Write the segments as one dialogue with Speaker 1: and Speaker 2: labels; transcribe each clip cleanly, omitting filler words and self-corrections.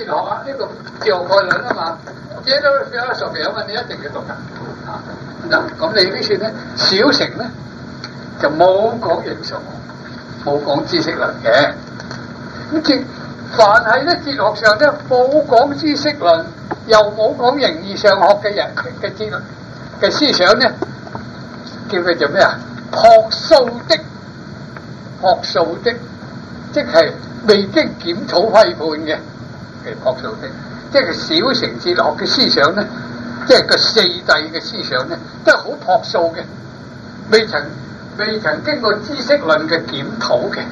Speaker 1: 學啊，呢個哲學概論啊嘛，general philosophy啊嘛，你一定要讀㗎。嗱，咁你呢處咧，小乘咧就冇講形上學，冇講知識論嘅。咁即凡係咧哲學上咧冇講知識論，又冇講形而上學嘅人嘅哲學嘅思想咧，叫佢做咩啊？學數的，學數的，即係未經檢討批判嘅學數的，即係小乘哲學嘅思想咧，即係個四諦嘅思想咧，都係好樸素嘅，未曾經過知識論嘅檢討嘅。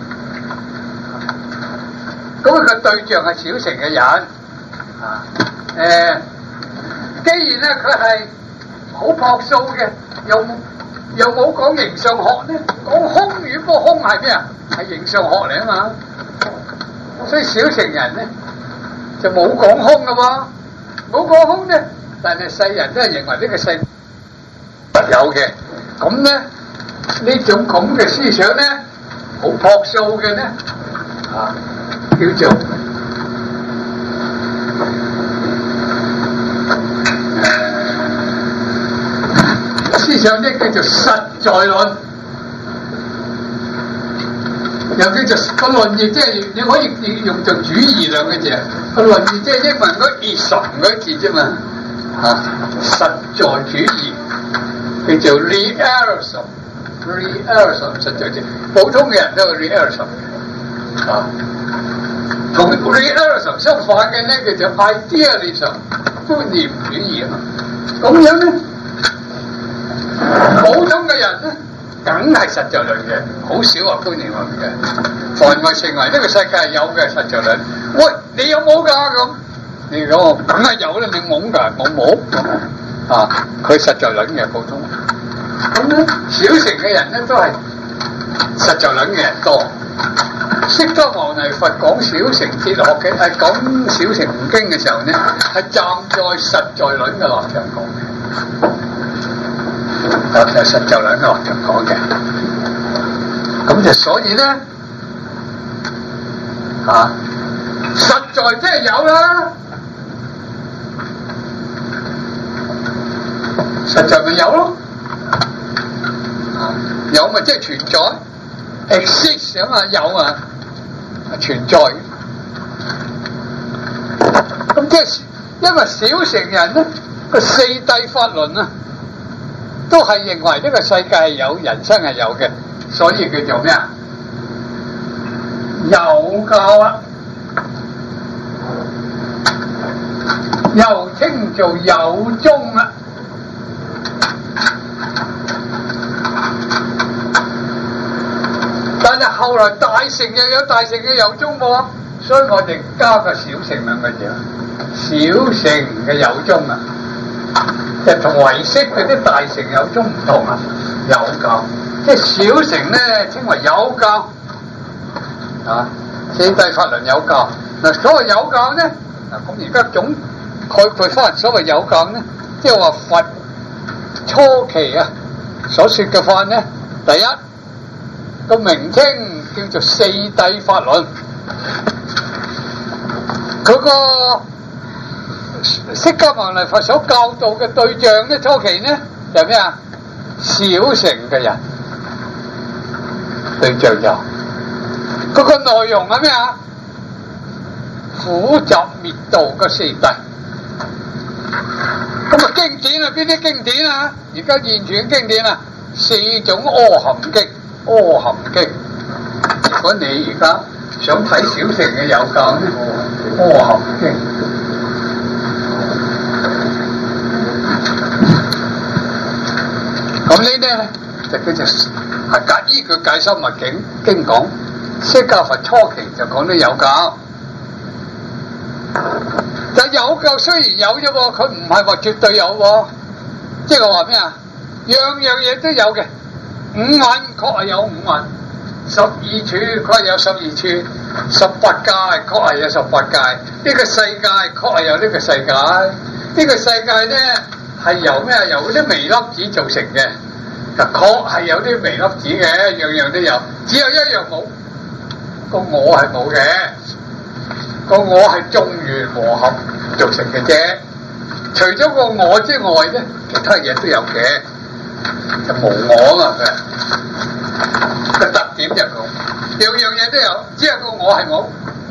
Speaker 1: 咁佢個對象係小乘嘅人啊，既然咧佢係好樸素嘅，又冇講形上學咧，講空與不空係咩啊？係形上學嚟啊嘛，所以小乘人咧就冇講空噶喎，冇講空咧，但係世人都係認為呢個世實有嘅，咁咧呢種咁嘅思想咧，好樸素嘅咧啊，叫做思想咧叫做實在論，又叫做個論義，即係你可以用做主義兩個字。個論義即係英文嗰 ism 嗰字啫嘛，實在主義叫做 realism， 實在主義，普通嘅人都係 realism 啊。同 realism 相反嘅咧叫做 idealism， 觀念主義啊嘛。咁樣咧，普通嘅人咧，梗係實在論嘅，好少話觀念論嘅。凡係成為呢個世界係有嘅實在論，喂，你有冇㗎咁？你講我梗係有啦，你懵㗎，我冇啊。佢實在論嘅普通，咁咧小乘嘅人咧都係實在論嘅人多。釋迦牟尼佛講小乘哲學嘅，係講小乘悟經嘅時候咧，係站在實在論嘅立場講嘅，係實在論嘅立場講嘅。咁就所以咧，啊，實在即係有啦，實在咪有咯，啊，有咪即係存在 ，exist 啊嘛，有啊。存在，咁即係因為小乘人咧個四諦法論啊，都係認為呢個世界係有，人生係有嘅，所以叫做咩啊？有教啊，又稱做有宗啊。但係後來大乘又有大乘嘅有宗喎，所以我哋加個小乘兩個字啦。小乘嘅有宗啊，就同唯識嗰啲大乘有宗唔同啊。有教，即係小乘咧稱為有教啊，四諦法輪有教。嗱，所謂有教咧，嗱咁而家總概括翻所謂有教咧，即係話佛初期啊所說嘅法咧，第一，個名稱叫做四諦法輪，嗰個釋迦牟尼佛所教導嘅對象咧，初期咧就係咩啊？小乘嘅人，對象就嗰個內容係咩啊？苦集滅道嘅四諦。咁啊經典啊，邊啲經典啊？而家現存嘅經典啊，四種阿含經。阿含經，如果你而家想睇小乘嘅有教咧，阿含經，咁呢咧就叫做係依佢解深密經講，釋迦佛初期就講到有教，但有教雖然有啫喎，佢唔係話絕對有喎，即係話咩啊？樣樣嘢都有嘅。五蘊確係有五蘊，12處確係有12處，18界確係有18界，呢個世界確係有呢個世界，呢個世界咧係由咩啊？由嗰啲微粒子造成嘅，確係有啲微粒子嘅，樣樣都有，只有一樣冇，個我係冇嘅。 個我係眾緣和合造成嘅啫。除咗個我之外咧，其他嘢都有嘅，就無我啊嘛。個特點就咁，樣樣嘢都有，只係個我係冇。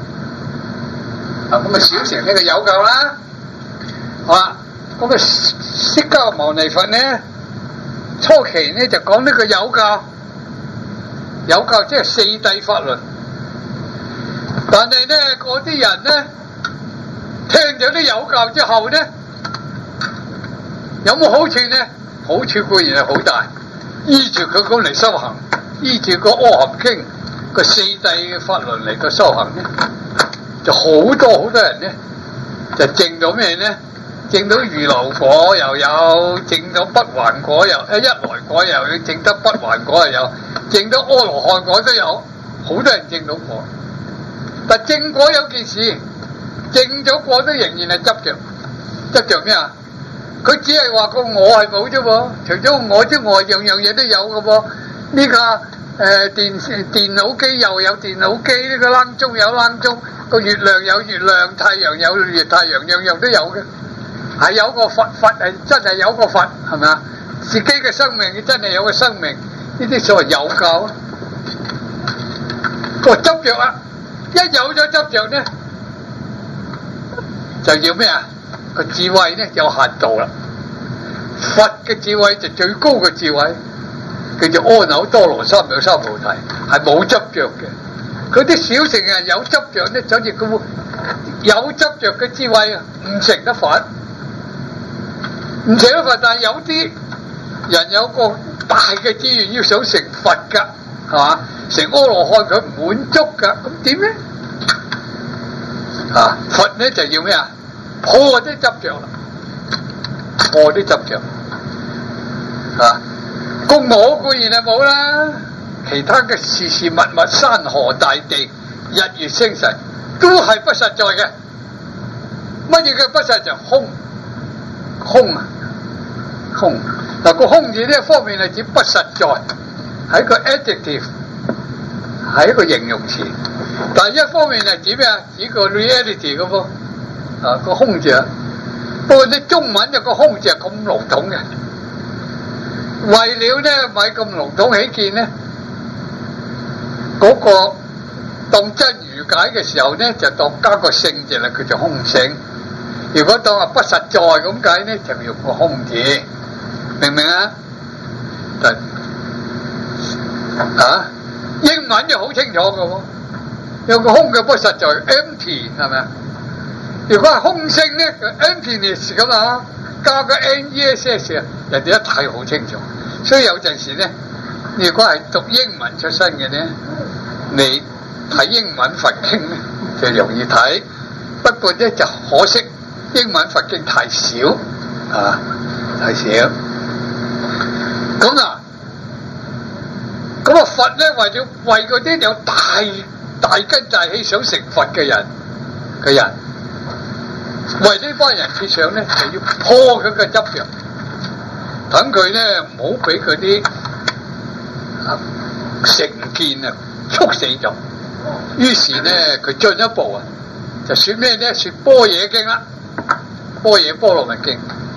Speaker 1: 咁啊，小乘呢個有救啦。好啦，咁啊，釋迦牟尼佛咧，初期咧就講呢個有教，有教即係四諦法輪。但係咧，嗰啲人咧聽咗啲有教之後咧，有冇好處咧？好處固然係好大，依住佢咁嚟修行，依住個阿含經個四諦嘅法輪嚟個修行咧，就好多人咧就證到咩咧？證到預流果又有，證到不還果又一來果又有，證得不還果又有，證到阿羅漢果都有，好多人證到果。但證果有件事，證咗果都仍然係執着咩啊？佢只係話個我係冇啫喎，除咗我之外，樣樣嘢都有嘅喎。呢個電腦機又有電腦機，呢個冷鐘有冷鐘，個月亮有月亮，太陽有月太陽，樣樣都有嘅。係有個佛係真係有個佛，係咪啊？自己嘅生命真係有個生命，呢啲所謂有教啊。個執着啊，一有咗執着咧，就要咩啊？個智慧咧有限度啦。佛嘅智慧就最高嘅智慧，叫做阿耨多羅三藐三菩提，係冇執着嘅。嗰啲小乘人有執着咧，就好似佢有執着嘅智慧啊，唔成得佛，唔成得佛。但係有啲人有個大嘅資源，要想成佛噶，係嘛？成阿羅漢佢唔滿足噶，咁點咧？佛咧就要咩啊？破啲執着啦，破啲執着個我固然係冇啦，其他嘅事物物、山河大地、日月星辰都係不實在嘅。乜嘢叫不實在？空啊，空。嗱，個空字呢一方面係指不實在，係一個 adjective， 係一個形容詞。但係一方面係指咩啊？指個 reality 嗰個個空字啊。不過啲中文有個空字係咁籠統嘅，為了咧咪咁籠統起見咧，嗰個當真如解嘅時候咧，就當加個性字啦，叫做空性。如果當不實在咁解咧，就用個空字，明唔明啊？英文就好清楚嘅喎，有個空嘅不實在 empty 係咪啊？如果係空性咧，就 emptiness 咁啊，加個 ness 啊，人哋一睇好清楚。所以有陣時咧，如果係讀英文出身嘅咧，你睇英文佛經咧就容易睇。不過咧就可惜英文佛經太少太少。咁佛咧為嗰啲有大根大氣想成佛嘅人，為呢班人設想咧，就要破佢嘅執着，等佢咧唔好俾佢啲成見啊促死咗。於是咧佢進一步就說咩咧？說般若經啦，般若波羅蜜經。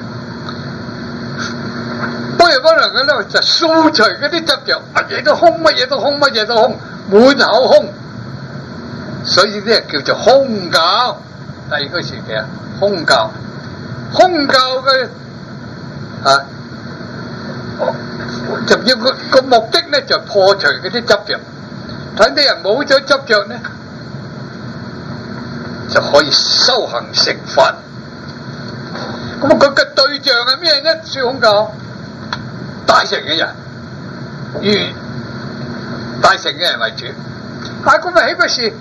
Speaker 1: 般若波羅蜜經咧就掃除嗰啲執着，乜嘢都空，乜嘢都空，乜嘢都空，滿口空。所以咧叫做空教。第二個時期空教嘅就要個目的咧就破除嗰啲執着，等啲人冇咗執着咧，就可以修行成佛。咁佢嘅對象係咩咧？說空教大乘嘅人，以大乘嘅人為主。咁咪豈不是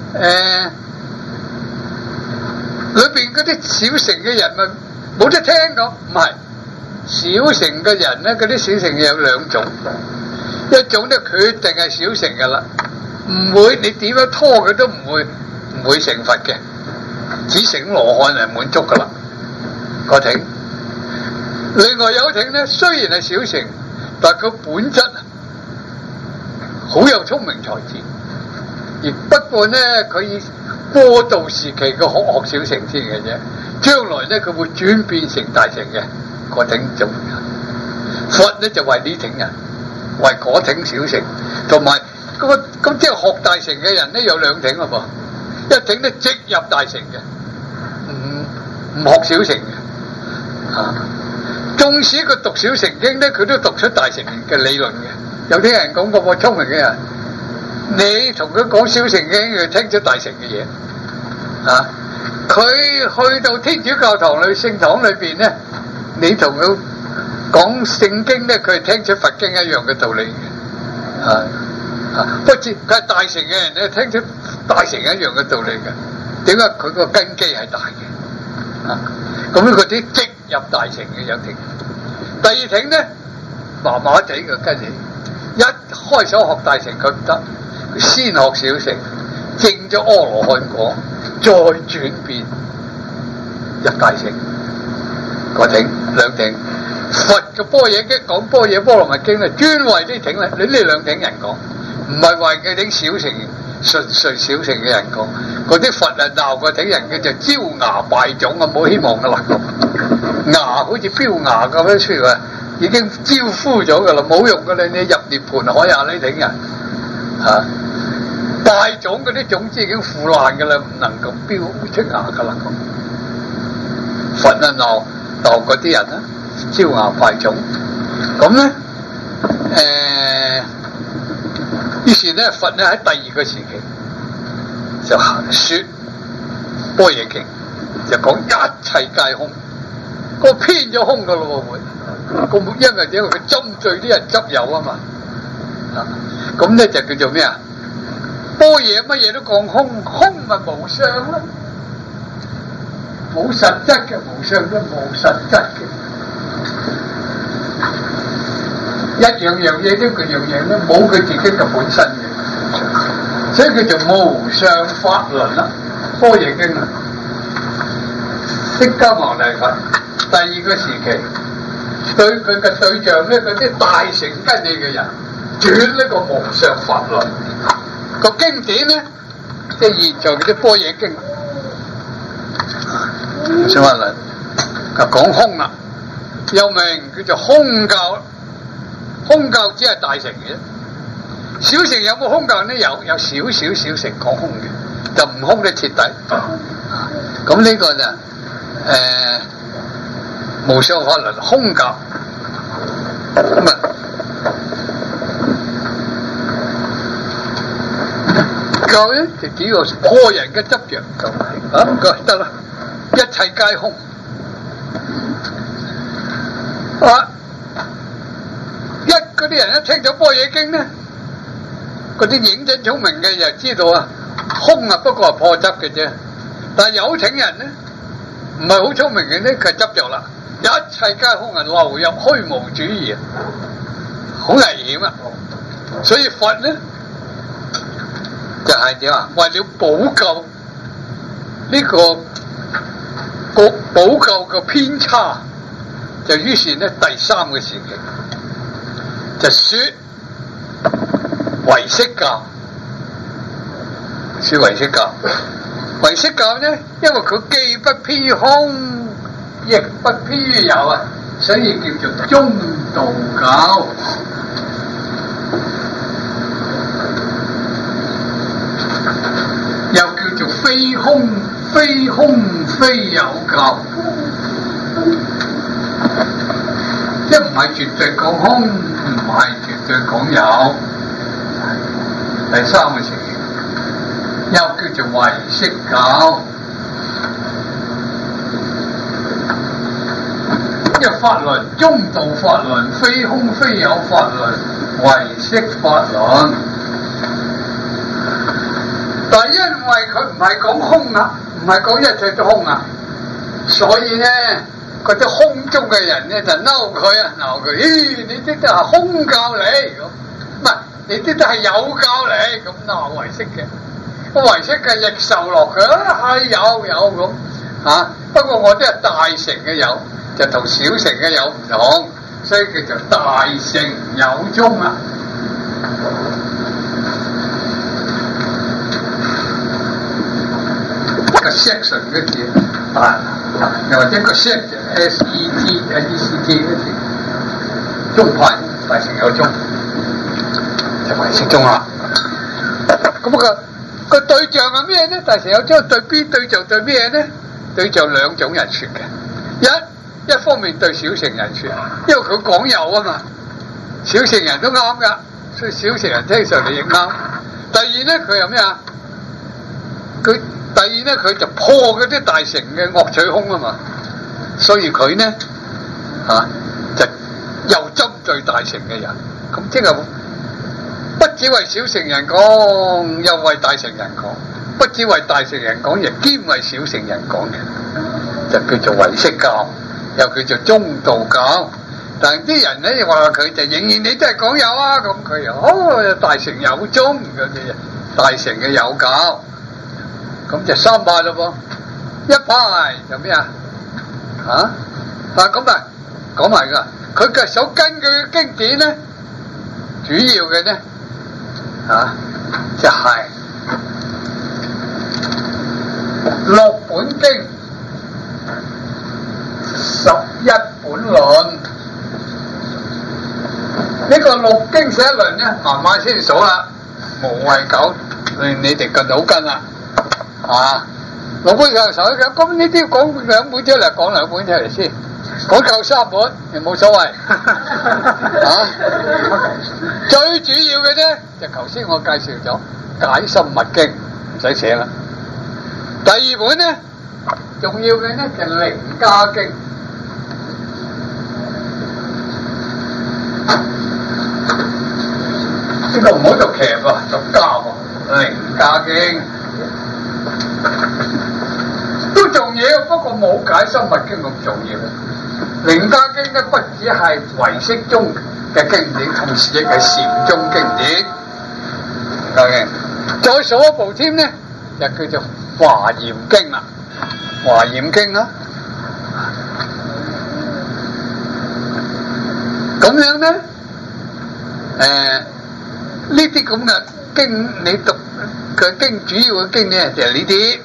Speaker 1: 裏邊嗰啲小乘嘅人咪冇得聽講？唔係，小乘嘅人咧，嗰啲小乘有兩種，一種咧決定係小乘噶啦，唔會你點樣拖佢都唔會成佛嘅，只成羅漢係滿足噶啦個挺。另外有挺咧，雖然係小乘，但係佢本質好有聰明才智，而不過咧佢過渡時期嘅學小乘先嘅啫，將來咧佢會轉變成大乘嘅嗰頂眾人。佛咧就為呢頂人，為嗰頂小乘，同埋咁即係學大乘嘅人咧有兩頂咯噃，一頂咧直入大乘嘅，唔學小乘嘅嚇。縱使佢讀小乘經咧，佢都讀出大乘嘅理論嘅。有啲人講過，聰明嘅人，你同佢講小乘經，佢聽咗大乘嘅嘢。啊！佢去到天主教堂裏聖堂裏邊咧，你同佢講聖經咧，佢係聽出佛經一樣嘅道理嘅。不知佢係大乘嘅人咧，聽出大乘一樣嘅道理嘅。點解佢個根基係大嘅？咁佢啲直入大乘嘅有停。第二挺咧，麻麻地嘅根基，一開手學大乘佢唔得，佢先學小乘，證咗阿羅漢果。再轉變入大乘，個挺兩挺，佛嘅般若經講般若波羅蜜經咧，專為呢挺咧，你呢兩挺人講，唔係為佢啲小乘純粹小乘嘅人講，嗰啲佛啊鬧個挺人嘅就招牙敗種啊，冇希望噶啦，牙好似飆牙咁樣出嚟，已經招呼咗噶啦，冇用噶啦，你入涅盤海啊呢挺人嚇。大種嗰啲種子已經腐爛噶啦，唔能夠飆出牙噶啦咁。佛啊鬧嗰啲人啦，招牙敗種。咁咧，於是咧佛咧喺第二個時期就説般若經，就講一切皆空，個偏咗空噶咯喎會，因為點？佢針對啲人執有啊嘛。咁咧就叫做咩啊？般若乜嘢都講空，空咪無相咯，冇實質嘅無相都冇實質嘅，一樣樣嘢都佢樣樣都冇佢自己嘅本身嘅，所以叫做無相法輪啦。般若經啊，釋迦牟尼佛第二個時期對佢嘅對象咧，嗰啲大乘根器嘅人轉呢個無相法輪。個經典咧，即係現在嗰啲般若經，小法輪就講空啦，又名叫做空教。空教只係大乘嘅，小乘有冇空教咧？有少少小乘講空嘅，就唔空嘅徹底。咁呢個就無相法輪空教咁啊。教咧就主要個人嘅執着就係唔該得啦，一切皆空一嗰啲人一聽到般若經咧，嗰啲認真聰明嘅就知道啊，空啊不過係破執嘅啫。但係有情人咧，唔係好聰明嘅咧，佢執着啦，一切皆空啊，流入虛無主義啊，好危險啊！所以佛咧。就係點啊？為了補救呢個補救個偏差，就於是咧第三個時期就說唯識教。說唯識教，唯識教咧，因為佢既不偏空，亦不偏有啊，所以叫做中道教。又叫做非空非有教，即係唔係絕對講空，唔係絕對講有。第三個情形，又叫做唯識教。一法輪，中道法輪，非空非有法輪，唯識法輪。但係因為佢唔係講空啊，唔係講一切都空啊，所以咧嗰啲空中嘅人咧就嬲佢啊，鬧佢，咦，你啲都係空教嚟咁，唔係你啲都係有教嚟咁鬧唯識嘅，個唯識嘅亦受落佢係有咁啊，不過我啲係大乘嘅有，就同小乘嘅有唔同，所以叫做大乘有宗啊。 section 嗰字又或者個 set SET ECT 嗰字，中派大成有中，就唯識中啦。咁個對象係咩咧？大成有中對邊對象對咩咧？對象兩種人說嘅，一方面對小乘人說，因為佢講有啊嘛，小乘人都啱噶，所以小乘人聽上嚟亦啱。第二咧，佢有咩啊？第二咧，佢就破嗰啲大乘嘅惡取空啊嘛，所以佢咧就又針對大乘嘅人，咁即係不只為小乘人講，又為大乘人講，不只為大乘人講，亦兼為小乘人講嘅，就叫做唯識教，又叫做中道教。但係啲人咧話佢就仍然你都係講有啊，咁佢又大乘有宗嗰啲大乘嘅有教。咁就三派咯噃，一派就咩啊？咁啊講埋噶，佢嘅所根據嘅經典咧，主要嘅咧就係六本經、11本論。呢個六經11論咧，慢慢先數啦，無謂搞你哋個腦筋啦。六本上手咁呢啲講兩本出嚟，講兩本出嚟先，講夠3本又冇所謂。最主要嘅咧，就頭先我介紹咗《解深密經》，唔使寫啦。第二本咧，重要嘅咧就《楞伽經》。呢個唔好讀騎喎，讀家喎，《楞伽經》。都重要，不過冇解深密經咁重要。楞伽經咧，不只係唯識中嘅經典，同時亦係禪宗經典。再數一部添咧，就叫做華嚴經啦。華嚴經啦，咁樣咧，呢啲咁嘅經你讀嘅經，主要嘅經咧就係呢啲。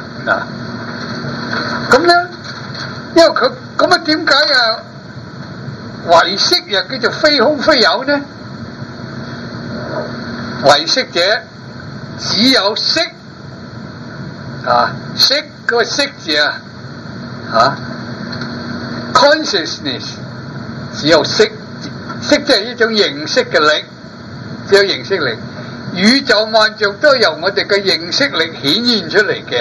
Speaker 1: 咁咧，因為佢咁啊，點解唯識又叫做非空非有呢？唯識者只有識識嗰個識字consciousness 只有識，識即係一種認識嘅力，只有認識力。宇宙萬象都係由我哋嘅認識力顯現出嚟嘅。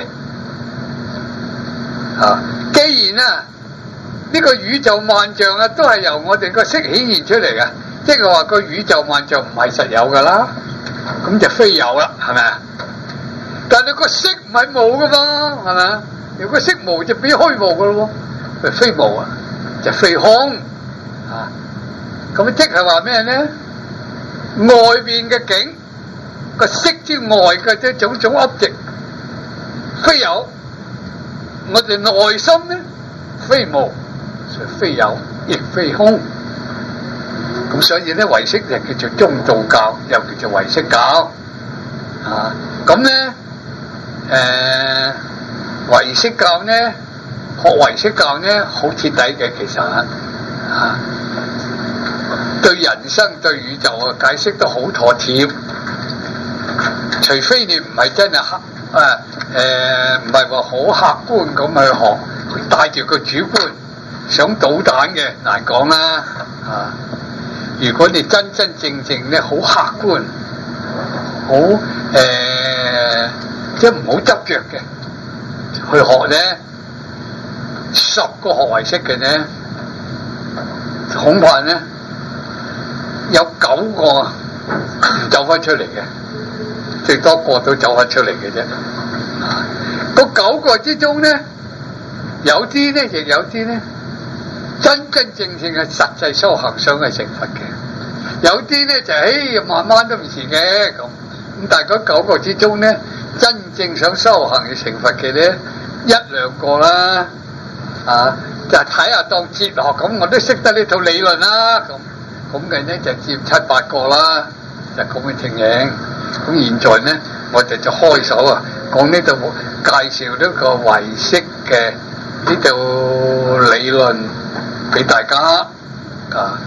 Speaker 1: 既然呢個宇宙萬象都係由我哋個識顯現出嚟嘅，即係話個宇宙萬象唔係實有噶啦，咁就非有啦，係咪啊？但係個識唔係冇噶嘛，係咪啊？如果識無就變虛無噶咯，就非無就非空咁即係話咩咧？外邊嘅境個識之外嘅即係種種 object 非有。我哋內心咧，非無，非有，亦非空。咁所以咧，唯識就叫做中道教，又叫做唯識教。咁咧，唯識教咧，學唯識教咧，好徹底嘅，其實對人生、對宇宙嘅解釋都好妥貼。除非你唔係真係唔係話好客觀咁去學，佢帶住個主觀想搗蛋嘅，難講啦。如果你真真正正咧好客觀，好即係唔好執着嘅去學咧，10個學唯識嘅咧，恐怕咧有9個唔走翻出嚟嘅，最多個都走翻出嚟嘅啫。嗰9個之中咧，有啲咧，亦有啲咧，真真正正嘅實際修行想去成佛嘅；有啲咧就慢慢都唔遲嘅咁。但係嗰9個之中咧，真正想修行去成佛嘅咧，1、2個啦，就睇下當哲學咁，我都識得呢套理論啦。咁嘅咧就佔7、8個啦，就咁嘅情形。咁現在咧，我哋就開手講呢度介紹呢個唯識嘅呢度理論俾大家啊。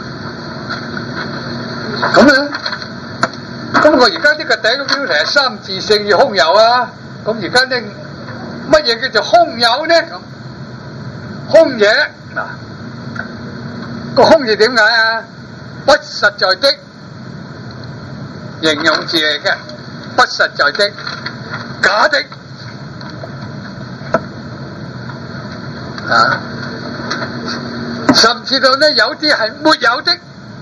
Speaker 1: 咁咧，咁我而家呢個第一個標題係三自性與空有啊。咁而家呢，乜嘢叫做空有呢？咁空嘢嗱，個空字點解啊？不實在的形容字嚟嘅，不實在的，假的啊，甚至到呢有啲係沒有的，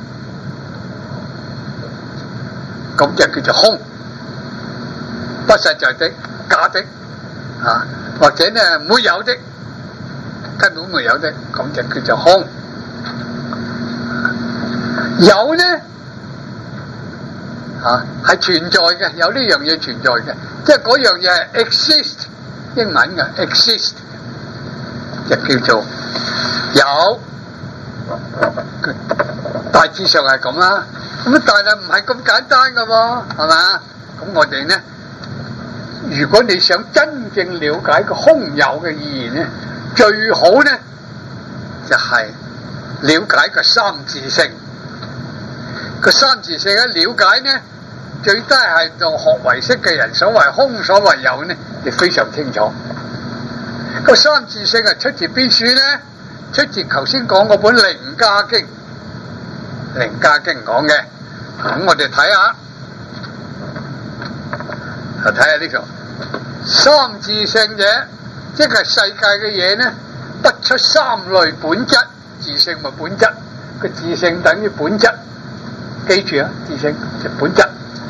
Speaker 1: 咁就叫做空，不實在的，假的啊，或者呢沒有的，根本沒有的，咁就叫做空。有呢係存在嘅，有呢樣嘢存在嘅，即係嗰樣嘢係 exist， 英文嘅 exist 就叫做有，大致上係咁啦。咁但係唔係咁簡單噶喎，係嘛？咁我哋呢，如果你想真正了解個空有嘅意義呢，最好呢就係了解個三自性。個三自性嘅了解呢，最低係到學唯識嘅人，所謂空所謂有呢，亦非常清楚。個三自性係出自邊書呢？出自頭先講嗰本《楞伽經》，《楞伽經》講嘅。咁我哋睇下，睇下呢度三自性者，即係世界嘅嘢呢，不出三類本質。自性咪本質，個自性等於本質。記住啊，自性就本質。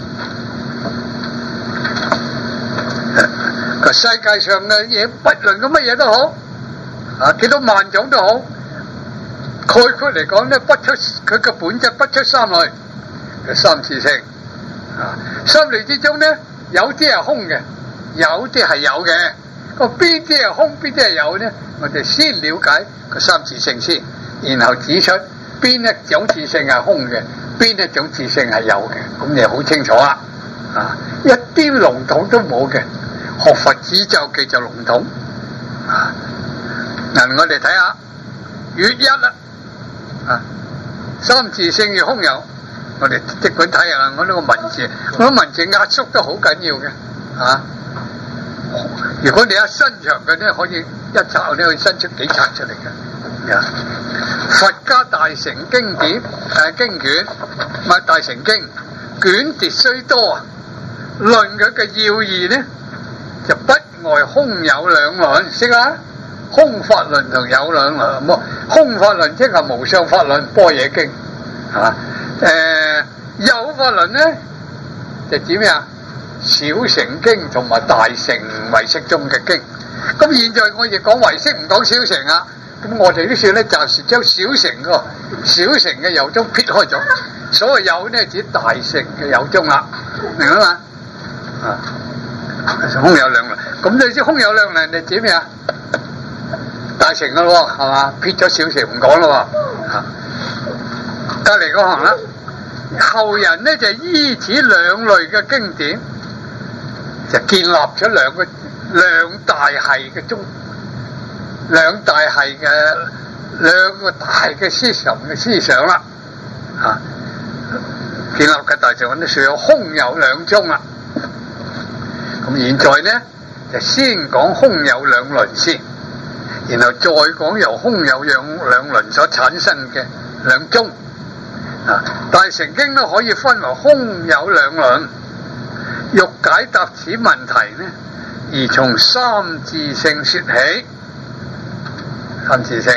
Speaker 1: 個世界上嘅嘢，不論個乜嘢都好，幾多萬種都好，概括嚟講咧，不出佢嘅本質，不出三類嘅三自性。三類之中咧，有啲係空嘅，有啲係有嘅。個邊啲係空，邊啲係有呢？我哋先了解個三自性先，然後指出邊一種自性係空嘅，邊一種自性係有嘅，咁你好清楚啦。一啲籠統都冇嘅，學佛只就記就籠統。嗱，我哋睇下月一啦，三自性與空有，我哋即管睇下我呢個文字，我啲文字壓縮得好緊要嘅。如果你一伸長嘅咧，可以一冊咧可以伸出幾冊出嚟嘅。佛家大成經典經卷，咪大成經卷廸雖多，論佢嘅要義呢，就不外空有兩論，識啦？空法論同有兩論，空法論即係無上法論般若經，有法論呢就指咩啊？小乘經同埋大乘唯識中嘅經。咁現在我亦講唯識，唔講小乘啊。咁我哋呢處咧暫時將小乘嘅有宗撇開咗，所謂有呢指大乘嘅有宗啦，明啦嘛？空有兩論，咁你知空有兩論你指咩啊？大乘嘅咯，係嘛？撇咗小乘唔講咯。隔籬嗰行啦，後人呢就依此兩類嘅經典，就建立咗兩大系嘅兩個大嘅思想啦，建立嘅大乘呢，算有空有兩宗啦。咁現在呢就先講空有兩論先，然後再講由空有兩論所產生嘅兩宗。大乘經都可以分為空有兩論，欲解答此問題呢，而從三自性說起。三自性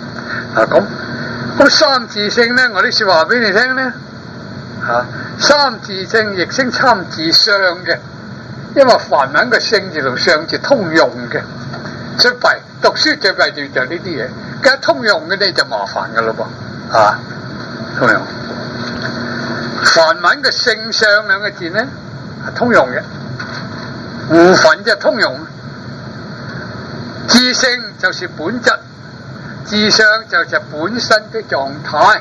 Speaker 1: 咁三自性呢，我啲說話俾你聽呢，三自性亦稱參自相嘅，因為梵文嘅性字同相字通用嘅，最弊讀書最弊就呢啲嘢，梗係通用嘅呢就麻煩噶咯噃，通用。梵文嘅性相兩個字呢係通用嘅，互粉就通用。自性就是本質，自相就是本身的狀態，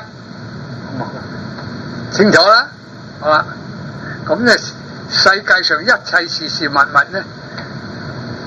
Speaker 1: 清楚啦，好啦。咁呢世界上一切事事物物呢，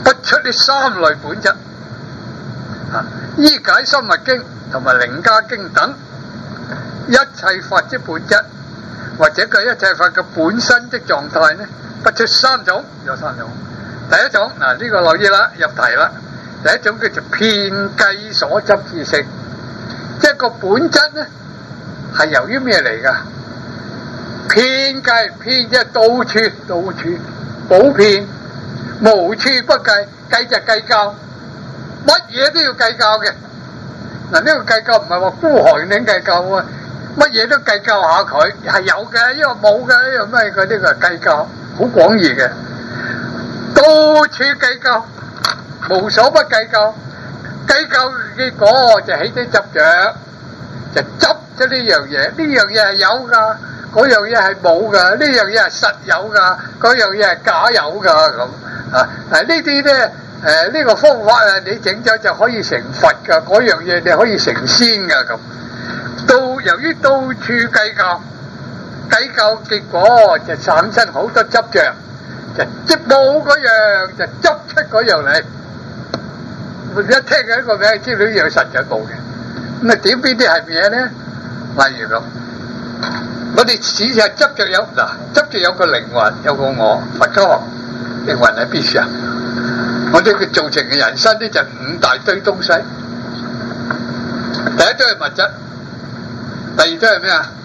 Speaker 1: 不出呢三類本質。依解深密經同埋楞伽經等，一切法之本質，或者佢一切法嘅本身的狀態呢，不出三種，有三種。第一種嗱，呢個留意啦，入題啦。第一種叫做遍計所執自性，即係個本質呢係由於咩嚟噶？遍計，遍即係到處普遍，無處不計，計就計較，乜嘢都要計較嘅。嗱，呢個計較唔係話孤寒定計較喎，乜嘢都計較下佢，係有嘅，因為冇嘅，因為咩？佢呢個係計較，好廣義嘅，到處計較，無所不計較，計較結果就起啲執着，就執咗呢樣嘢，呢樣嘢係有噶，嗰樣嘢係冇噶，呢樣嘢係實有噶，嗰樣嘢係假有噶咁啊！呢啲咧。呢個方法啊，你整咗就可以成佛噶，嗰樣嘢你可以成仙噶咁。由於到處計較結果就產生好多執着，就即冇嗰樣就執出嗰樣嚟。一聽嘅一個名，知道呢樣實在冇嘅。咁啊點邊啲係咩咧？例如咁，我哋只係執着有嗱，執着有個靈魂，有個我，佛教學靈魂係必須。我哋佢造成嘅人生呢就五大堆東西，第一堆係物質，第二堆係咩啊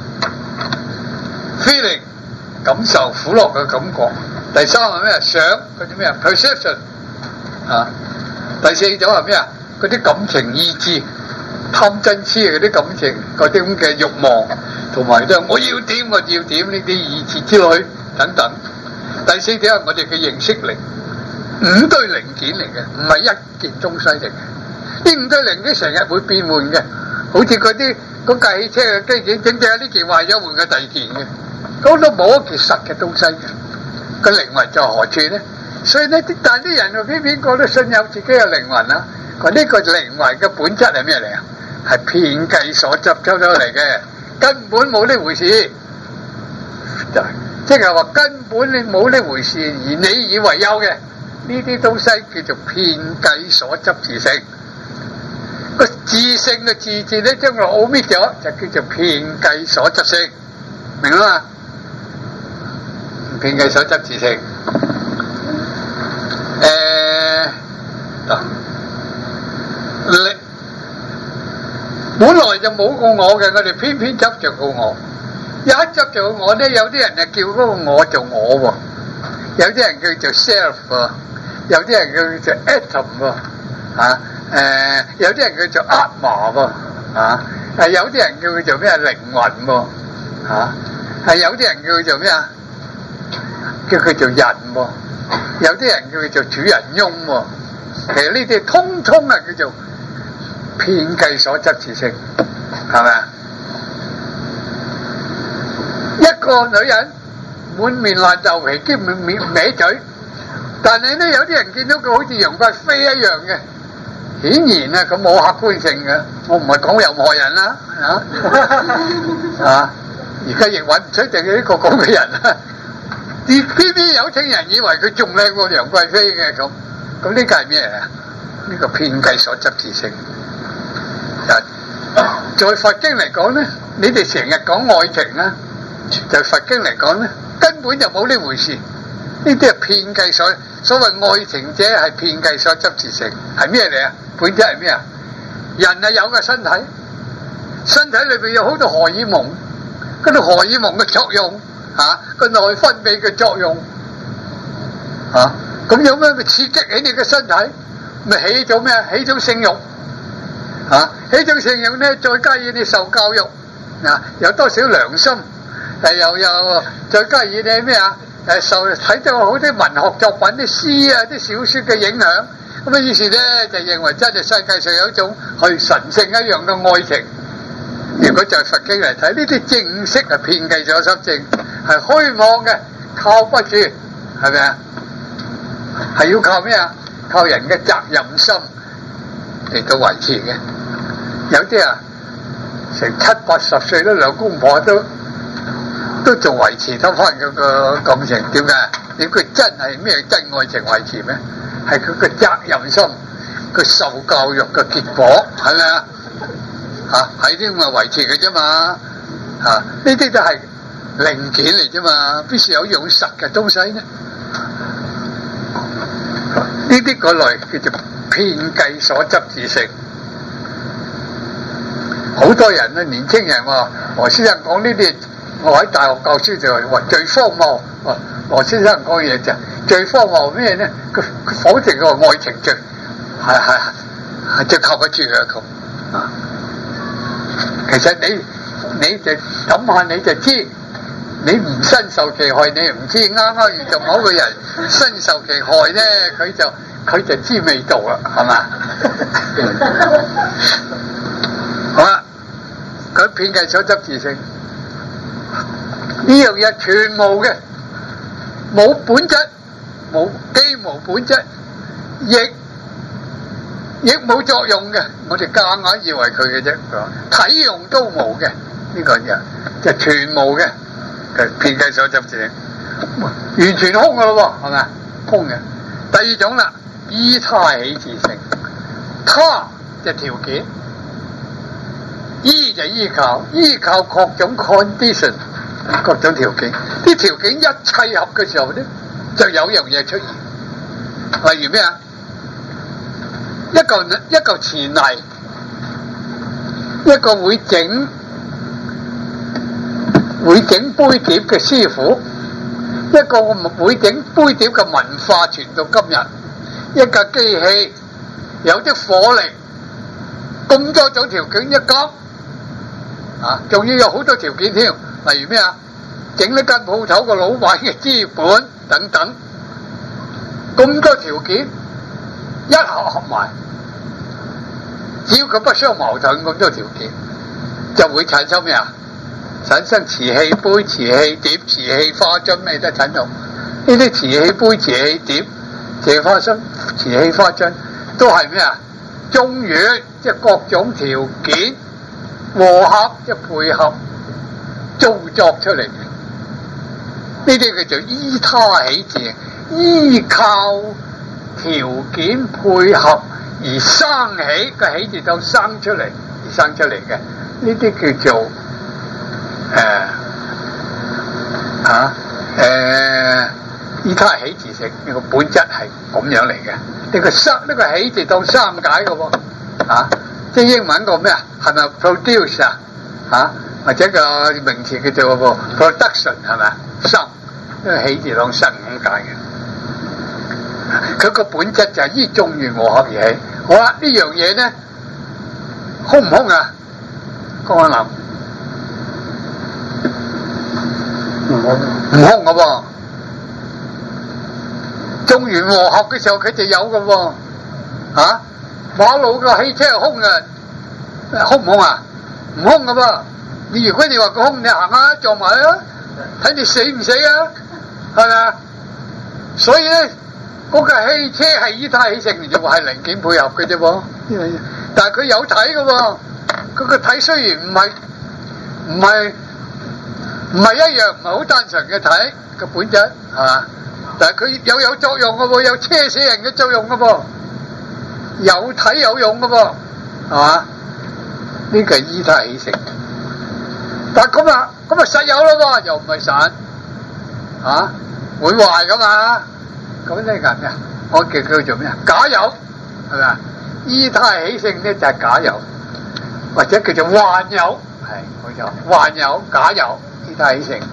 Speaker 1: ？feeling 感受苦樂嘅感覺，第三係咩啊？想嗰啲咩啊 ？perception 啊，第四種係咩啊？嗰啲感情意志、貪嗔痴嗰啲感情，嗰啲咁嘅慾望，同埋咧我要點呢啲意志之類等等。第四點係我哋嘅認識力。五堆零件嚟嘅，唔係一件東西嚟嘅。呢五堆零件成日會變換嘅，好似嗰啲嗰架汽車嘅機件，整整呢件壞咗換個第二件嘅，嗰都冇一件實嘅東西嘅。個靈魂在何處呢？所以呢，但啲人偏偏個都信有自己嘅靈魂啦。佢呢個靈魂嘅本質係咩嚟啊？係遍計所執抽咗嚟嘅，根本冇呢回事。即係話根本你冇呢回事，而你以為有嘅。呢啲東西叫做遍計所執自性，個自性嘅自字咧將佢奧搣咗，就叫做遍計所執性，明啦嘛？遍計所執自性，本來就冇個我嘅，我哋偏偏執着個我，一執着個我咧，有啲人就叫嗰個我做我喎，有啲人叫做 self 喎。有啲人叫做 atom 喎，有啲人叫做 atma 喎，有啲人叫佢做咩靈魂喎，有啲人叫佢做咩啊？叫佢做人喎，有啲人叫佢做主人翁喎。其實呢啲通通係叫做遍計所執自性，係咪啊？一個女人滿面爛豆皮，兼面歪嘴。但係咧，有啲人見到佢好似楊貴妃一樣嘅，顯然啊，佢冇客觀性嘅。我唔係講任何人啦，而家亦揾唔出定係呢個咁嘅人啊！而偏偏有情人以為佢仲靚過楊貴妃嘅咁呢個係咩啊？呢個遍計所執自性。在佛經嚟講咧，你哋成日講愛情啦，在佛經嚟講咧，根本就冇呢回事。呢啲係遍計所謂愛情者係遍計所執自性，係咩嚟啊？本質係咩啊？人係有個身體，身體裏邊有好多荷爾蒙，嗰啲荷爾蒙嘅作用個內分泌嘅作用咁有咩咪刺激起你嘅身體，咪起咗咩？起咗性慾起咗性慾咧，再加以你受教育有多少良心，又再加以你咩啊？受睇到好啲文學作品、啲詩啊、啲小說嘅影響，咁啊於是咧就認為真係世界上有一種係神聖一樣嘅愛情。如果在佛經嚟睇，呢啲正式係遍計所執性，係虛妄嘅，靠不住，係咪啊？係要靠咩啊？靠人嘅責任心嚟到維持嘅。有啲成70-80歲都兩公婆都仲維持得翻嗰個感情，點解？點佢真係咩真愛情維持咩？ 係佢嘅責任心，佢受教育嘅結果，係咪啊？係啲咁嘅維持嘅啫嘛，呢啲都係零件嚟啫嘛，必須有用實嘅東西呢。呢啲嗰類叫做遍計所執自性。好多人咧，年青人話羅先生講呢啲，我喺大學教書就話最荒謬。羅先生講嘢就最荒謬咩咧？佢否定個愛情最係最靠得住嘅咁啊！其實你就諗下你就知，你唔身受其害你唔知，啱啱遇到某個人身受其害咧，佢就知味道啦，係嘛？好啦，佢遍計所執自性呢樣嘢全無嘅，冇本質，既無本質，亦冇作用嘅，我哋夾硬以為佢嘅啫，體用都冇嘅，呢個就全無嘅，遍計所執自性，完全空噶咯喎，係咪？空嘅。第二種啦，依他起自性，他就條件，依就依靠各種 condition， 各種條件，啲條件一契合嘅時候咧，就有樣嘢出現。例如咩啊？一嚿瓷泥，一個會整杯碟嘅師傅，一個會整杯碟嘅文化傳到今日，一架機器有啲火力，咁多種條件一夾仲要有好多條件添。例如咩啊？整呢間鋪頭個老闆嘅資本等等，咁多條件一合埋，只要佢不相矛盾，咁多條件就會產生咩啊？產生瓷器杯、瓷器碟、瓷器花樽，咩都產生。呢啲瓷器杯、瓷器碟、瓷器花樽、瓷器花樽都係咩啊？中原即係各種條件和合，即係配合造作出嚟嘅。呢啲叫做依他起自性，依靠條件配合而生起，個起字都生出嚟而生出嚟嘅，呢啲叫做依他起自性，呢個本質係咁樣嚟嘅。呢個起字當三解嘅喎，即係英文個咩啊？係咪 produce 或者個名詞叫做 production 係咪？生，呢個起字當生咁解嘅。佢個本質就係依眾緣和合而起。好啦，呢樣嘢咧空唔空啊？講下諗，唔空嘅噃。眾緣和合嘅時候，佢就有嘅喎。馬路個汽車係空嘅，空唔空啊？唔空嘅噃。如果你話個空，你行啊，撞埋啊，睇你死唔死啊？係咪啊？所以咧，嗰個汽車係依他起性，就係零件配合嘅啫噃。但係佢有體嘅喎，佢個體雖然唔係一樣，唔係好單純嘅體嘅本質，係嘛？但係佢有作用嘅喎，有車死人嘅作用嘅噃，有體有用嘅噃，係嘛？呢個係依他起性。但係咁啊實有咯喎，又唔係散，會壞噶嘛？咁呢個係咩啊？我叫佢做咩啊？假有，係咪啊？依他起性咧就係假有，或者叫做幻有，係冇錯，幻有假有，依他起性。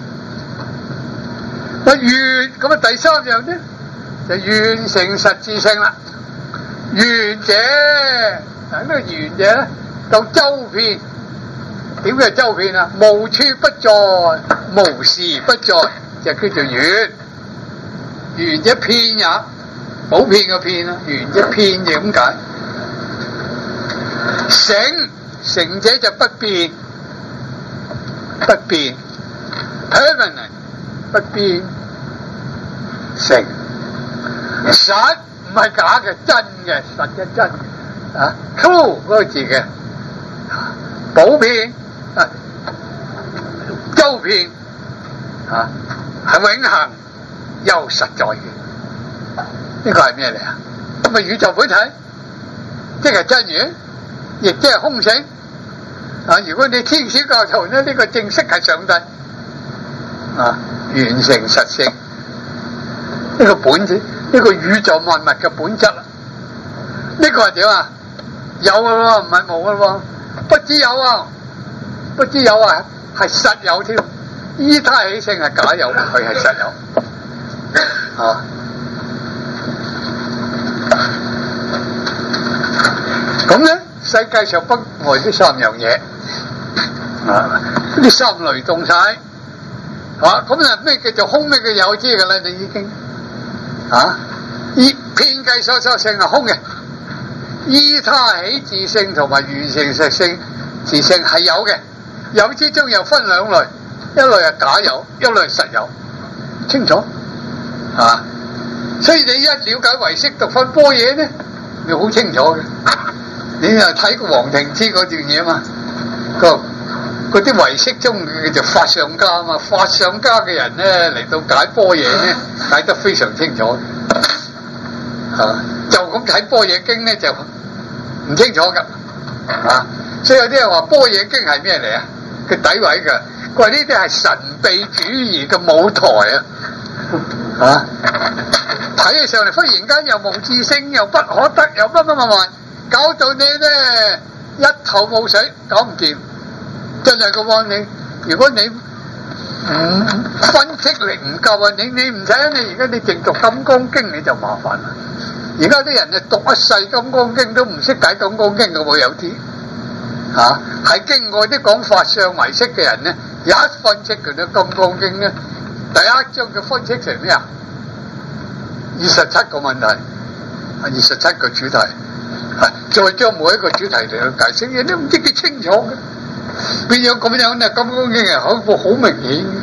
Speaker 1: 咁啊第三樣咧就緣成實自性啦。緣者，呢個緣者咧到周遍。點叫周遍啊？無處不在，無時不在，就叫做緣。緣者遍也，普遍嘅遍啊，緣者遍就咁解。成者就不變，permanent 不變。成實唔係假嘅，真嘅，實嘅真嘅，true 嗰個字嘅，普遍。周遍係永恆又實在嘅，呢個係咩嚟啊？ 咁咪宇宙本體，即係真如，亦即係空性。如果你天主教徒呢，呢個正式係上帝完成實性，呢個本質，呢個宇宙萬物嘅本質啦。呢個係點啊？有嘅喎，唔係冇嘅喎。不知有啊，不知有啊，係實有添。依他起性係假有，佢係實有。咁咧，世界上不外呢三樣嘢，呢三類動晒。咁啊咩叫做空，咩叫有知嘅啦？你已經依遍計所性係空嘅，依他起自性同埋完成實性自性係有嘅。有之中又分兩類，一類係假有，一類係實有，清楚所以你一了解唯識讀翻般若呢，你好清楚嘅。你又睇過黃庭之嗰段嘢嘛？嗰啲唯識中叫做法上家嘛，法上家嘅人咧嚟到解般若咧，解得非常清楚。就咁睇般若經咧就唔清楚噶。所以有啲人話般若經係咩嚟啊？佢詆毀嘅，佢話呢啲係神秘主義嘅舞台睇起上嚟忽然間又無自性，又不可得，又乜，搞到你咧一頭霧水，搞唔掂。真係嘅喎，你如果你分析力唔夠啊，你唔使你而家你淨讀《金剛經》你就麻煩啦。而家啲人啊讀一世《金剛經》都唔識解《金剛經》嘅喎，有啲係經過啲講法上唯識嘅人咧，一分析佢啲《金剛經》咧，第一章佢分析成咩啊？27個問題，27個主題，再將每一個主題嚟去解釋，你都唔知幾清楚嘅。變咗咁樣咧，《金剛經》係好明顯嘅。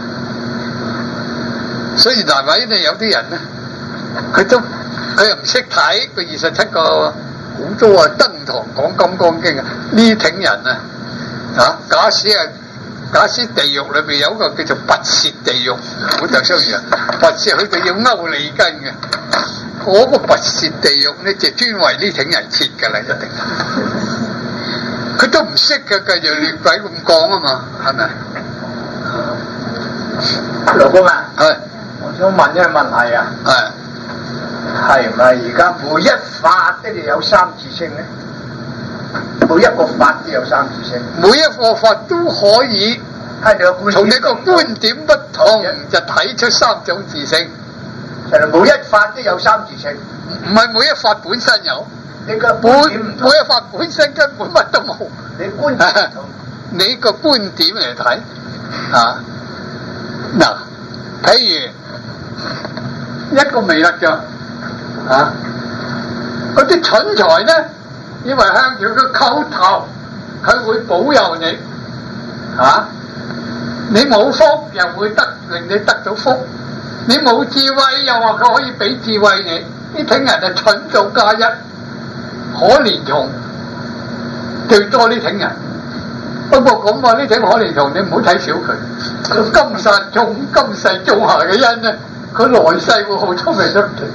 Speaker 1: 所以難為你有啲人咧，佢又唔識睇個27個好多登堂講《金剛經》呢挺人假使地獄裏邊有一個叫做拔舌地獄，好就相似拔舌去到要勾脷根嘅，嗰個拔舌地獄咧就專為呢挺人設㗎啦，一定。佢都唔識嘅，繼續亂鬼咁講啊嘛，係咪？
Speaker 2: 老公啊，我想問一個問題啊，係咪而家每一法都有三自性咧？每一個法都有三自性，
Speaker 1: 每一個法都可以從你個觀點不同就睇出三種自性。
Speaker 2: 就係每一法都有三自性，
Speaker 1: 唔係每一法本身有。
Speaker 2: 你個觀點唔同，
Speaker 1: 每一法本身根本乜都冇。
Speaker 2: 你觀點唔同，
Speaker 1: 你個觀點嚟睇嗱，譬如一個微粒啫嗰啲蠢材咧，以為向住個叩頭，佢會保佑你你冇福又會令你得到福，你冇智慧又話佢可以俾智慧你，呢挺人就蠢到加一。可憐蟲最多呢挺人，不過咁話呢挺可憐蟲，你唔好睇小佢。今世種下嘅因咧，佢來世會好聰明出奇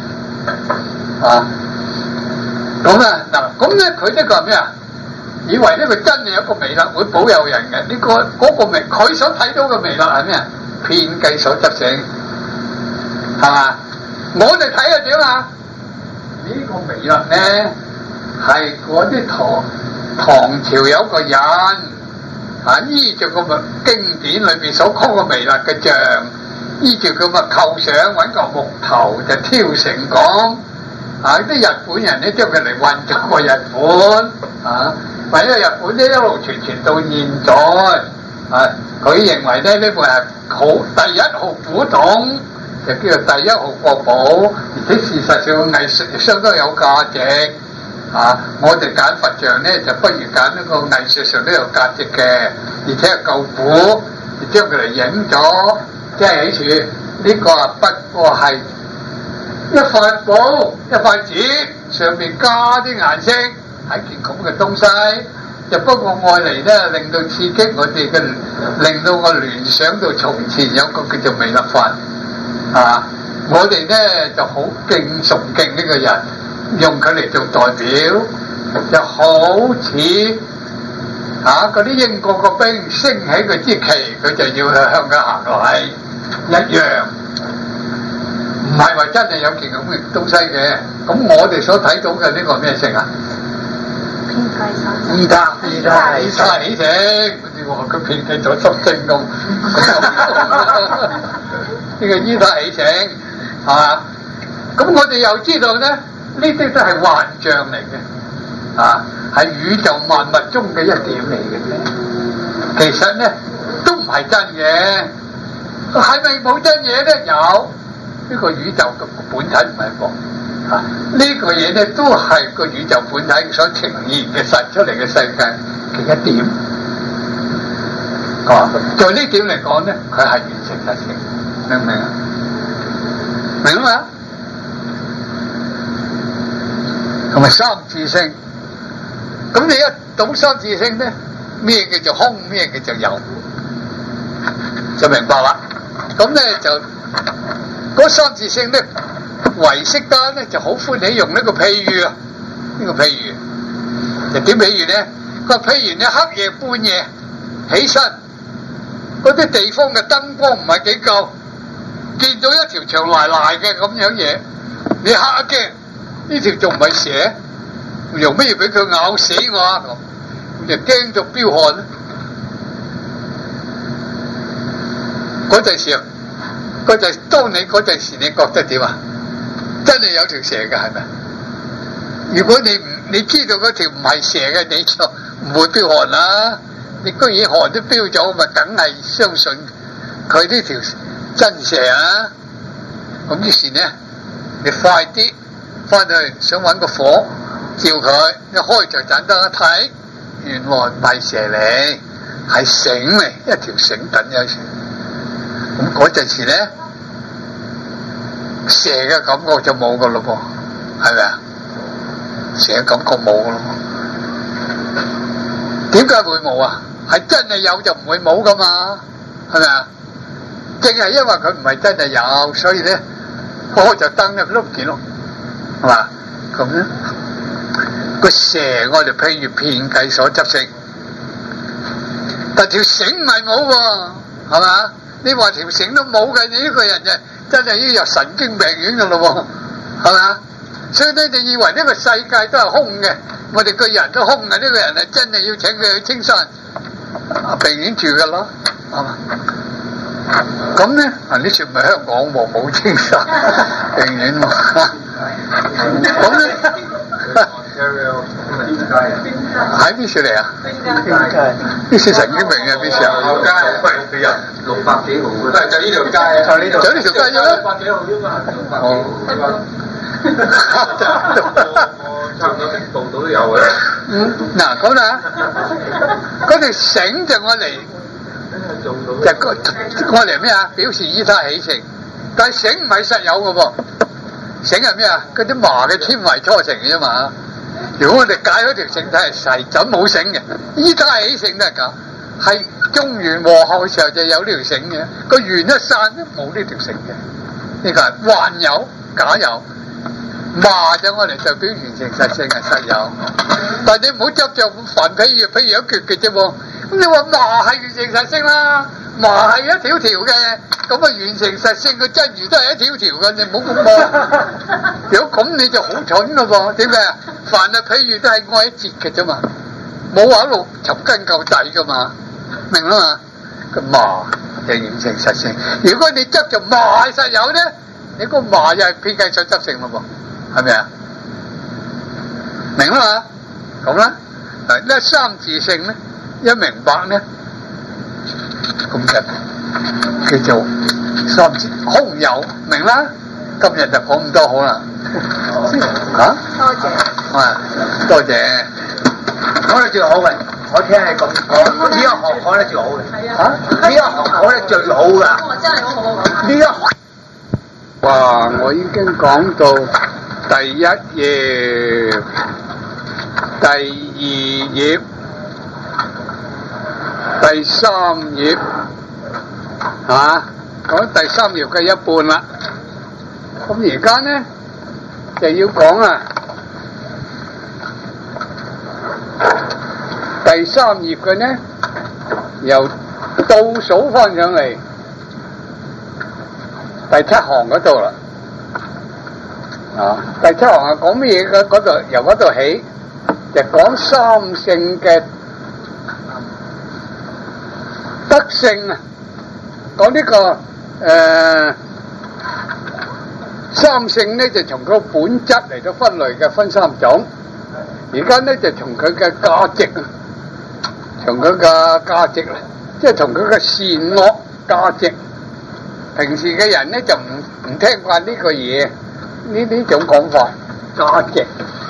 Speaker 1: 咁咧佢呢個係咩啊？以為呢個真係有一個微粒會保佑人嘅，呢嗰個微佢所睇到嘅微粒係咩啊？遍計所執性係嘛？我哋睇下點啊？呢個微粒咧。係嗰啲唐朝有個人依住個經典裏邊所講個微粒嘅像，依住佢咪構想揾個木頭就挑成講啲日本人咧將佢嚟運咗個日本為咗日本咧一路傳到現在佢認為咧呢部係第一號古董，就叫做第一號國寶，而且事實上藝術亦相當有價值。我哋揀佛像咧，就不如揀一個藝術上都有價值嘅，而且係舊古，就將佢嚟影咗，即係喺處呢個不過係一塊布、一塊紙上邊加啲顏色，係件咁嘅東西，就不過愛嚟咧令到刺激我哋嘅，令到我聯想到從前有個叫做微粒法我哋咧就好崇敬呢個人。 用佢嚟做代表，就好似嗰啲英國個兵升起佢支旗，佢就要向佢行禮一樣，唔係話真係有件咁嘅東西嘅。咁我哋所睇到嘅呢個咩姓啊？伊他起請，好似話佢偏計咗執政咁。呢個伊他起請係嘛？咁我哋又知道咧，呢啲都係幻象嚟嘅，係宇宙萬物中嘅一點嚟嘅啫。其實咧都唔係真嘅，係咪冇真嘢咧？有呢個宇宙嘅本體唔係講。呢個嘢咧都係個宇宙本體所呈現嘅實出嚟嘅世界嘅一點。在呢點嚟講咧，佢係完成實性，明唔明啊？明啦嘛？同埋三自性。咁你一懂三自性咧，咩叫做空，咩叫做有，就明白啦。咁咧就嗰三自性咧。唯識家咧就好歡喜用呢個譬喻啊，呢個譬喻就點譬喻咧？佢話譬如你黑夜半夜起身，嗰啲地方嘅燈光唔係幾夠，見到一條長賴賴嘅咁樣嘢，你嚇一驚，呢條仲唔係蛇？用乜嘢俾佢咬死我啊？咁就驚到飆汗咧。嗰陣時，當你嗰陣時，你覺得點啊？真係有條蛇嘅係咪？如果你知道嗰條唔係蛇嘅，你就唔會飆汗啦。你居然汗都飆咗，咪梗係相信佢呢條真蛇啊！咁於是呢，你快啲翻去想揾個火照佢，一開就盞燈一睇，原來唔係蛇嚟，係繩嚟，一條繩等有時。咁嗰陣時呢，蛇嘅感覺就冇噶咯噃，係咪啊？蛇嘅感覺冇噶咯，點解會冇啊？係真係有就唔會冇噶嘛，係咪啊？正係因為佢唔係真係有，所以咧開就燈咧佢都唔見咯，係嘛？咁咧個蛇我哋譬如遍計所執性，但條繩唔係冇喎，係嘛？你話條繩都冇嘅，你呢個人就真係要入神經病院噶咯，係嘛？所以咧，你以為呢個世界都係空嘅，我哋個人都空嘅，呢個人係真係要請佢去青山病院住噶咯，係嘛？咁咧，呢處唔係香港喎，冇青山病院喎。咁咧，喺邊處嚟啊？邊處神經病院邊處啊？
Speaker 3: 街佢入600幾號嘅，就呢條街，
Speaker 1: 就呢條街啫咩
Speaker 3: ？600幾號啫嘛。我差唔多成度都有嘅。
Speaker 1: 嗱，咁啦，嗰條繩就我嚟。就我嚟咩啊？表示依他起性，但係繩唔係實有嘅噃，繩係咩啊？嗰啲麻嘅纖維搓成嘅啫嘛。如果我哋解嗰條繩體係細，就冇繩嘅。依他起性都係咁，係中原和合嘅時候就有呢條繩嘅，個圓一散都冇呢條繩嘅。呢個係幻有假有，麻就我哋代表完成實性係實有，但係你唔好執着凡譬如一橛嘅啫喎。咁你話麻係完成實性啦，麻係一條條嘅，咁啊完成實性嘅真如都係一條條嘅，你唔好咁講。如果咁你就好蠢咯噃，點解啊？凡係譬如都係愛一截嘅啫嘛，冇話一路尋根究底噶嘛，明啦嘛？個麻就完成實性。如果你執就麻係實有咧，你個麻又係偏計所執性咯噃，係咪啊？明啦嘛？咁啦，呢三自性咧。一明白咧，咁就叫做三自空有，明啦。今日就講咁多好啦。嚇？
Speaker 2: 多謝。
Speaker 1: 多謝。
Speaker 2: 講得最好嘅，我聽你咁講，呢一行講得最好嘅。呢一行講得最好噶。真係好好講。呢一行。
Speaker 1: 哇！我已經講到第一頁、第二頁。第三頁講第三頁嘅一半啦。咁而家呢就要講第3頁嘅呢，由倒數翻上嚟第7行嗰度啦。第7行係講乜嘢嘅？嗰度由嗰度起，就講三性嘅德性啊。講呢個三性呢，就從佢個本質嚟到分類嘅，分3種。而家呢，就從佢嘅價值啊，從佢嘅價值啦，即係從佢嘅善惡價值。平時嘅人呢，就唔聽慣呢個嘢，呢種講法價值。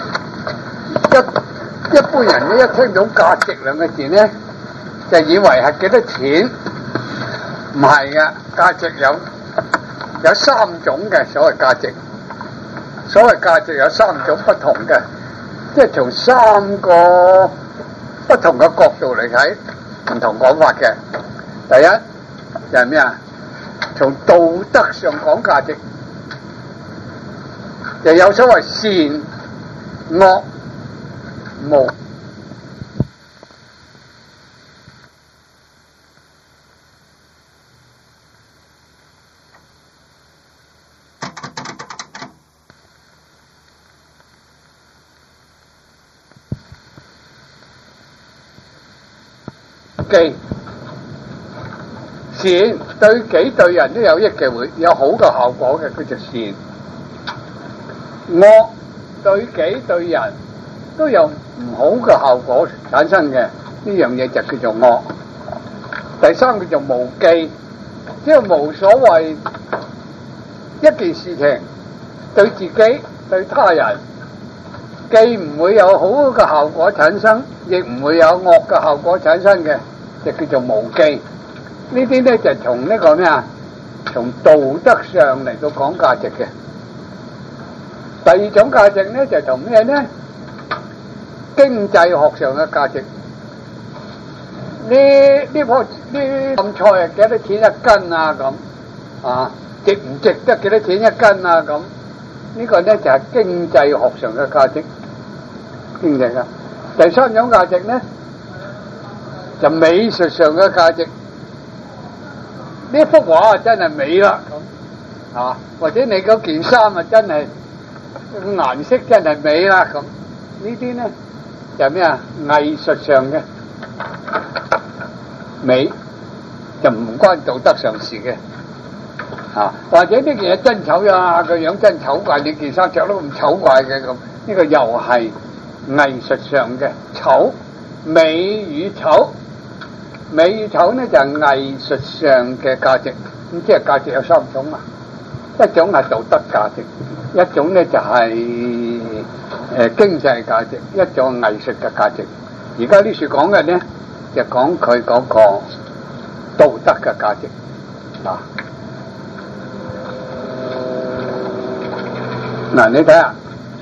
Speaker 1: 一般人呢，一聽到價值兩個字呢，就以為係幾多錢。唔係嘅，價值有3種嘅所謂價值。所謂價值有3種不同嘅，即係從3個不同嘅角度嚟睇，唔同講法嘅。第一就係咩啊？從道德上講價值，就有所謂善惡無。善對己對人都有益嘅，會有好嘅效果嘅，叫做善。惡對己對人都有唔好嘅效果產生嘅，呢樣嘢就叫做惡。第3叫做無記，即係無所謂一件事情對自己對他人，既唔會有好嘅效果產生，亦唔會有惡嘅效果產生嘅，就叫做無記。呢啲咧就從呢個咩啊？從道德上嚟到講價值嘅。第2種價值咧就從咩咧？經濟學上嘅價值。呢棵咁菜係幾多錢一斤啊？咁啊，值唔值得幾多錢一斤啊？咁呢個咧就係經濟學上嘅價值。經濟嘅。第3種價值咧就美術上嘅價值。呢幅畫真係美啦，咁啊，或者你嗰件衫啊真係顏色真係美啦，咁呢啲咧就咩啊？藝術上嘅美就唔關道德上事嘅，或者呢件嘢真醜呀，個樣真醜怪，你件衫着得咁醜怪嘅，咁呢個又係藝術上嘅醜。美與醜。美與醜呢就係藝術上嘅價值，咁即係價值有3種嘛。一種係道德價值，一種呢就係經濟價值，一種藝術嘅價值。而家呢處講嘅呢就講佢嗰個道德嘅價值。嗱，你睇下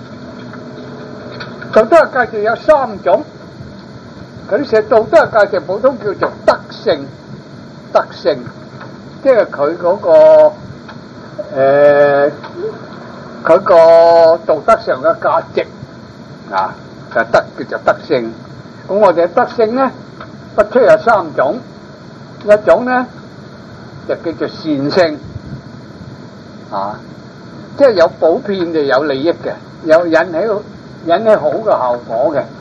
Speaker 1: 道德嘅價值有3種。佢寫道德價值普通叫做德性，德性即係佢嗰個佢個道德上嘅價值就德叫做德性。咁我哋德性咧不出有3種，一種咧就叫做善性，即係有普遍嘅有利益嘅，有引起好嘅效果嘅。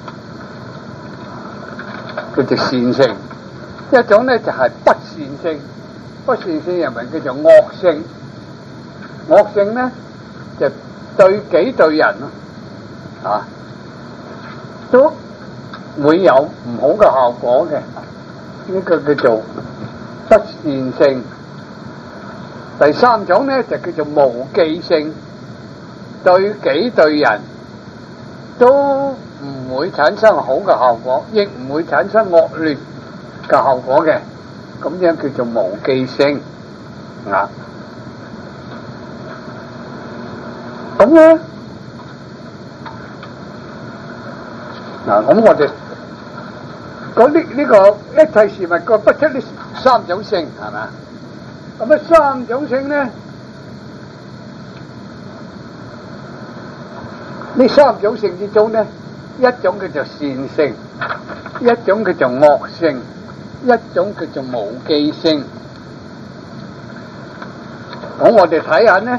Speaker 1: 叫做善性。一種咧就係不善性，不善性人民叫做惡性。惡性咧就對己對人都會有唔好嘅效果嘅，呢個叫做不善性。第3種咧就叫做無記性，對己對人都唔會產生好嘅效果，亦唔會產生惡劣嘅效果嘅，咁樣叫做無記性。咁咧，咁我哋講呢個一切事物個不出呢3種性，係嘛？咁3種性咧，呢3種性之中咧，一種叫做善性， 一種叫做惡性，一種叫做無記性。咁我哋睇下呢，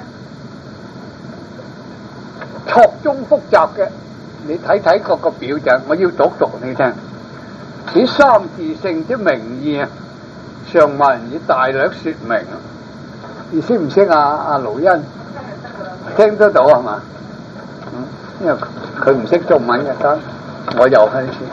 Speaker 1: 錯綜複雜嘅，你睇睇個表就，我要讀你聽。此三字性之名義啊，上文以大略說明。你識唔識啊？阿盧欣聽得到係嘛？因為佢唔識中文嘅，得我又開始。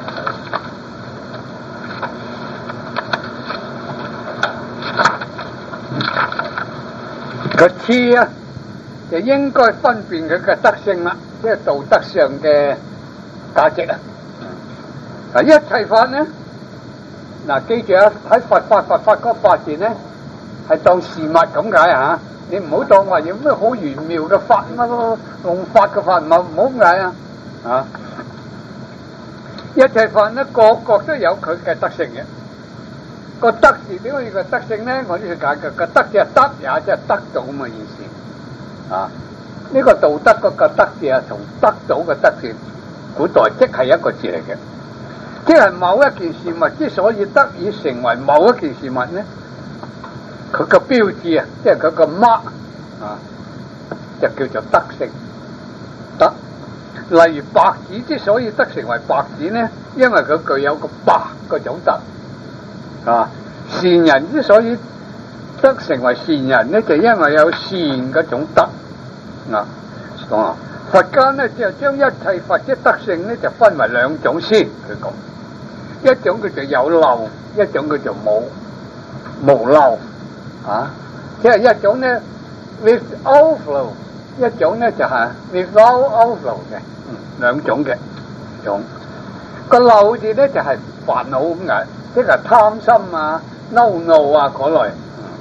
Speaker 1: 個次啊，就應該分辨佢嘅德性啦，即係道德上嘅價值啊。嗱，一切法呢，嗱記住啊，喺佛法嗰個法字呢，係當事物咁解嚇。你唔好當話有咩好玄妙嘅法乜咯，用法嘅法唔好咁解啊！啊，一切法呢，個個都有佢嘅德性嘅。個德字點解叫德性呢？我呢度解嘅個德就係得也，即係得到咁嘅意思。啊，呢個道德嗰個德字啊，同得到嘅德字，古代即係一個字嚟嘅。即係某一件事物之所以得以成為某一件事物呢，佢個標誌啊，即係佢個 mark 啊，就叫做德性。得，例如白紙之所以得成為白紙呢，因為佢具有個白嗰種德。啊，善人之所以得成為善人呢，就因為有善嗰種德。啊，講啊，佛家呢就將一切法之德性呢就分為兩種先，佢講，一種叫做有漏，一種叫做無漏。啊，即係一種呢 with overflow， 一種呢就係 without overflow 嘅，兩種嘅種。個漏字呢就係煩惱咁解。即係貪心啊、嬲怒啊嗰類，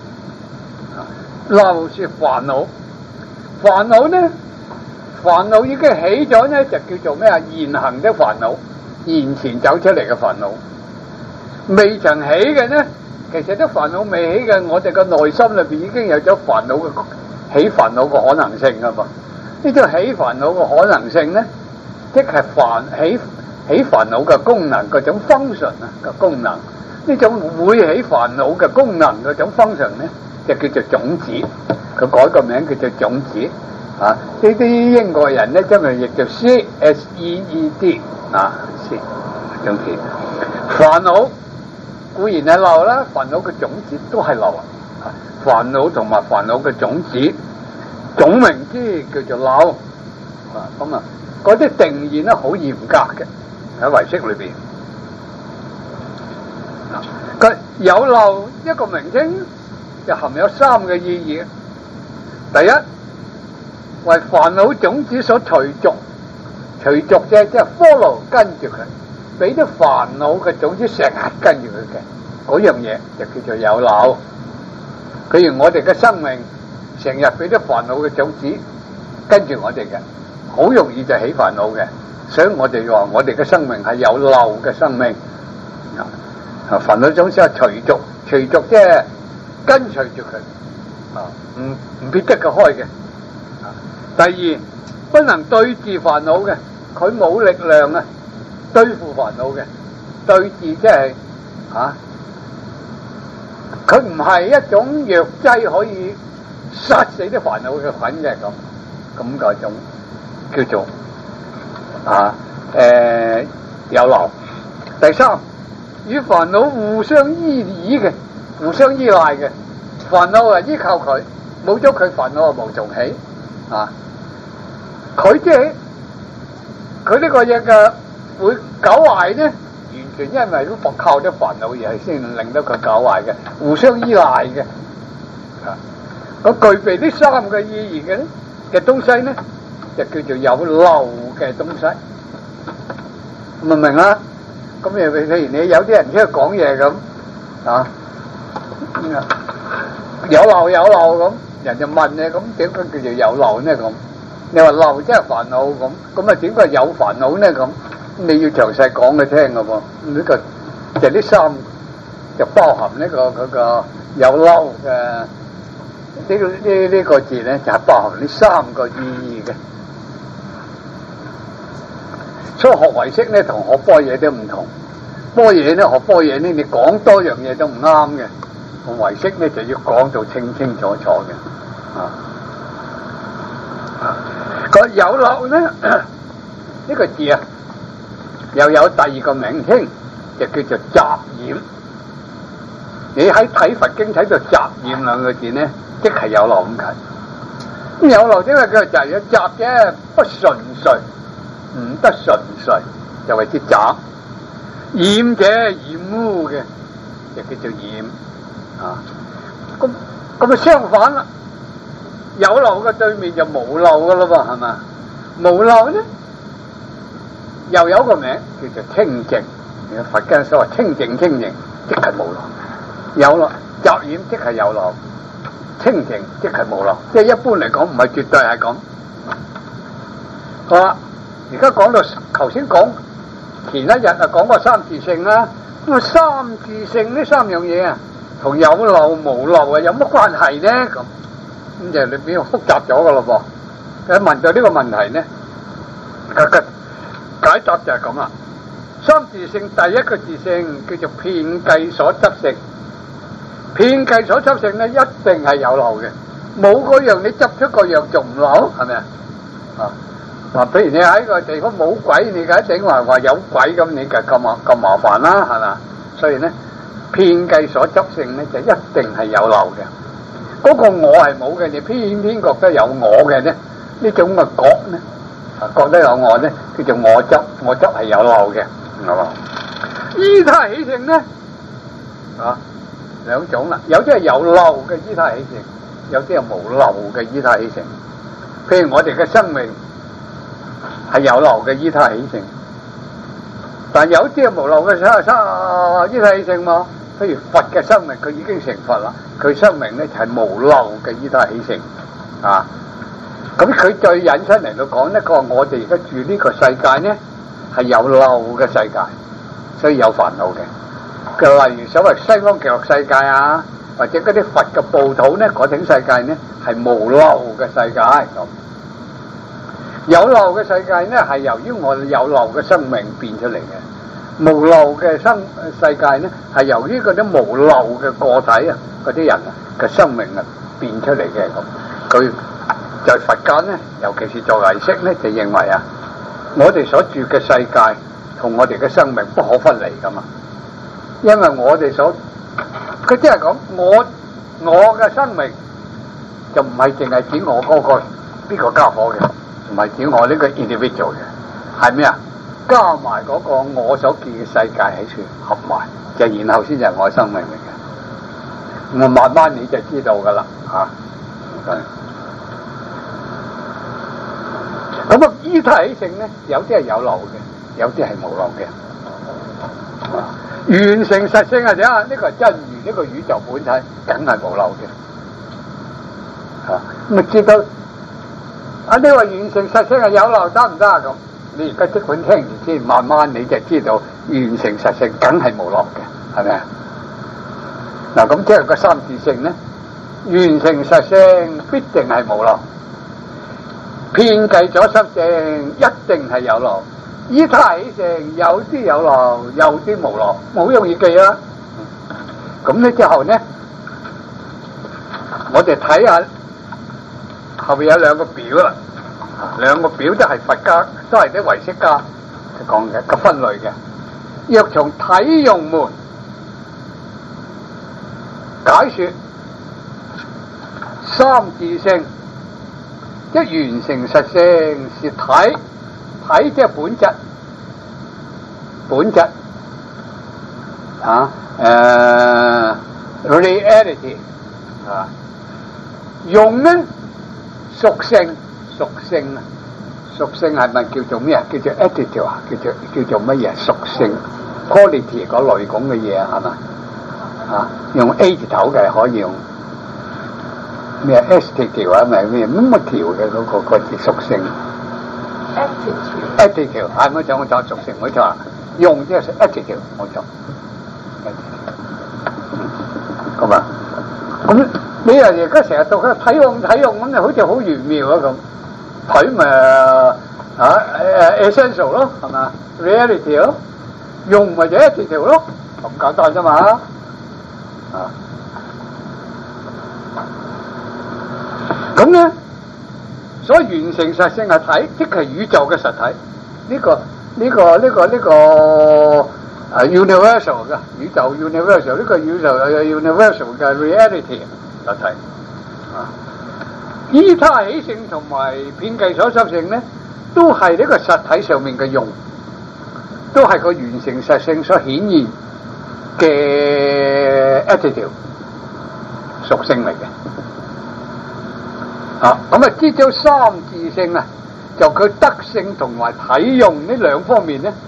Speaker 1: 漏是煩惱。煩惱呢，煩惱已經起咗呢，就叫做咩啊？現行的煩惱，現前走出嚟嘅煩惱。未曾起嘅呢，其實啲煩惱未起嘅，我哋個內心裏邊已經有咗煩惱嘅起煩惱嘅可能性噶噃。呢種起煩惱嘅可能性呢，即係起煩惱嘅功能嗰種 function 啊嘅功能，呢種會起煩惱嘅功能嗰種 function 呢，就叫做種子。佢改個名叫做種子啊！呢啲英國人呢，將佢譯做 seed 啊，種子。煩惱固然係漏啦，煩惱嘅種子都係漏啊！煩惱同埋煩惱嘅種子，總名之叫做漏啊！咁啊，嗰啲定義呢好嚴格嘅。喺唯識裏邊，佢有漏一個名稱就含有三個意義。第一，為煩惱種子所隨逐啫，即係 follow 跟住佢，俾啲煩惱嘅種子成日跟住佢嘅嗰樣嘢，就叫做有漏。譬如我哋嘅生命成日俾啲煩惱嘅種子跟住我哋嘅，好容易就起煩惱嘅。所以我哋話我哋嘅生命係有漏嘅生命，啊，煩惱種子係隨逐即係跟隨住佢，啊，唔撇得佢開嘅。第二，不能對治煩惱嘅，佢冇力量啊，對付煩惱嘅，對治即係佢唔係一種藥劑可以殺死啲煩惱嘅菌嘅咁嗰種叫做。有漏。第三，與煩惱互相依賴嘅，煩惱啊依靠佢，冇咗佢煩惱啊無從起啊。佢即係佢呢個嘢嘅會搞壞呢，完全因為都靠咗煩惱而係先令到佢搞壞嘅，互相依賴嘅啊。咁具備呢三個意義嘅東西呢，就叫做有漏嘅東西，明唔明啊？咁譬如你有啲人出去講嘢咁啊，有漏咁，人就問你咁點解叫做有漏呢？咁你話漏即係煩惱咁啊點解有煩惱呢？咁你要詳細講佢聽噶噃。呢個就呢三就包含呢個嗰個有漏嘅呢個字咧，就係包含呢三個意義嘅。所以學唯識咧同學般若都唔同。 科嘢咧，學科嘢咧，你講多樣嘢都唔啱嘅。個唯識咧就要講到清清楚楚嘅。個有漏咧呢個字啊，又有第二個名稱，就叫做雜染。你喺睇佛經睇到雜染兩個字咧，即係有漏咁解。咁有漏點解叫雜染？雜啫，不純粹，唔得純粹，就為之雜。染者染污嘅，就叫做染。咁啊相反啦，有漏嘅對面就無漏噶啦噃，係嘛？無漏咧又有個名叫做清淨。佛經所謂清淨，清淨即係無漏。有漏雜染即係有漏，清淨即係無漏。即係一般嚟講唔係絕對係咁。好啦，而家講到頭先講前一日啊講過三自性啦。咁啊三自性呢三樣嘢啊，同有漏無漏啊有乜關係呢？咁就你比較複雜咗噶咯噃。你問到呢個問題呢，解答就係咁啦。三自性第一個自性叫做遍計所執性。遍計所執性咧，一定係有漏嘅，冇嗰樣你執出嗰樣仲唔漏，係咪啊？譬如你喺個地方冇鬼，你梗一定話有鬼咁，你就咁麻煩啦，係咪？所以咧，遍計所執性咧就一定係有漏嘅。嗰個我係冇嘅，你偏偏覺得有我嘅咧，呢種嘅覺咧，覺得有我咧，叫做我執，我執係有漏嘅，係嘛？依他起性咧，兩種啦，有啲係有漏嘅依他起性，有啲係無漏嘅依他起性。譬如我哋嘅生命係有漏嘅依他起性，但有啲係無漏嘅依他起性嘛。譬如佛嘅生命，佢已經成佛啦，佢生命咧就係無漏嘅依他起性啊。咁佢再引出嚟到講咧，佢話我哋而家住呢個世界咧係有漏嘅世界，所以有煩惱嘅。例如所謂西方極樂世界啊，或者嗰啲佛嘅報土咧，嗰種世界咧係無漏嘅世界咁。有漏嘅世界咧係由於我有漏嘅生命變出嚟嘅，無漏嘅世界咧係由於嗰啲無漏嘅個體啊，嗰啲人啊嘅生命啊變出嚟嘅咁。佢在佛教咧，尤其是做唯識咧，就認為啊，我哋所住嘅世界同我哋嘅生命不可分離噶嘛。因為我哋佢即係講我嘅生命就唔係淨係指我嗰個呢個家伙嘅，唔係指我呢個 individual 嘅，係咩啊？加埋嗰個我所見嘅世界喺處合埋，就然後先至係我生命嚟嘅。咁慢慢你就知道噶啦嚇。咁啊，依他起性咧，有啲係有漏嘅，有啲係無漏嘅。完成實性啊！點啊？呢個係真如，呢個宇宙本體，梗係無漏嘅。咁啊，知道啊？你話完成實性係有漏得唔得啊？咁你而家即管聽完先，慢慢你就知道完成實性梗係無漏嘅，係咪啊？嗱，咁即係個三自性咧，完成實性必定係無漏，遍計所執性一定係有漏。依他起性有啲有漏，有啲無漏，好容易記啦。咁呢之後呢，我哋睇下後面有兩個表啦，兩個表都係佛家，都係啲唯識家講嘅個分類嘅。若從體用門解說三自性，一完成實性是體。體即係本質reality 啊，用呢屬性係咪叫做咩啊？叫做 attitude 啊？叫做乜嘢？屬性 quality 嗰類咁嘅嘢係嘛？啊，用 A 字頭嘅可以用咩 attitude 啊？咪咩乜條嘅嗰個屬性。attitude 係冇錯，我講屬性冇錯，用即係 attitude 冇錯。咁啊，咁你又而家成日讀佢體用咁，就好似好玄妙啊咁。體咪essential 咯，係嘛 ？reality 咯， 用咪就一條條咯，咁簡單啫嘛。咁咧，所以完成實性係體，即係宇宙嘅實體。呢個universal 嘅宇宙 universal， 呢個宇宙universal 嘅 reality 實體。依他起性同埋遍計所執性咧，都係呢個實體上面嘅用，都係個完成實性所顯現嘅 attitude 屬性嚟嘅。咁啊，知咗三自性啊，就佢德性同埋體用呢兩方面咧，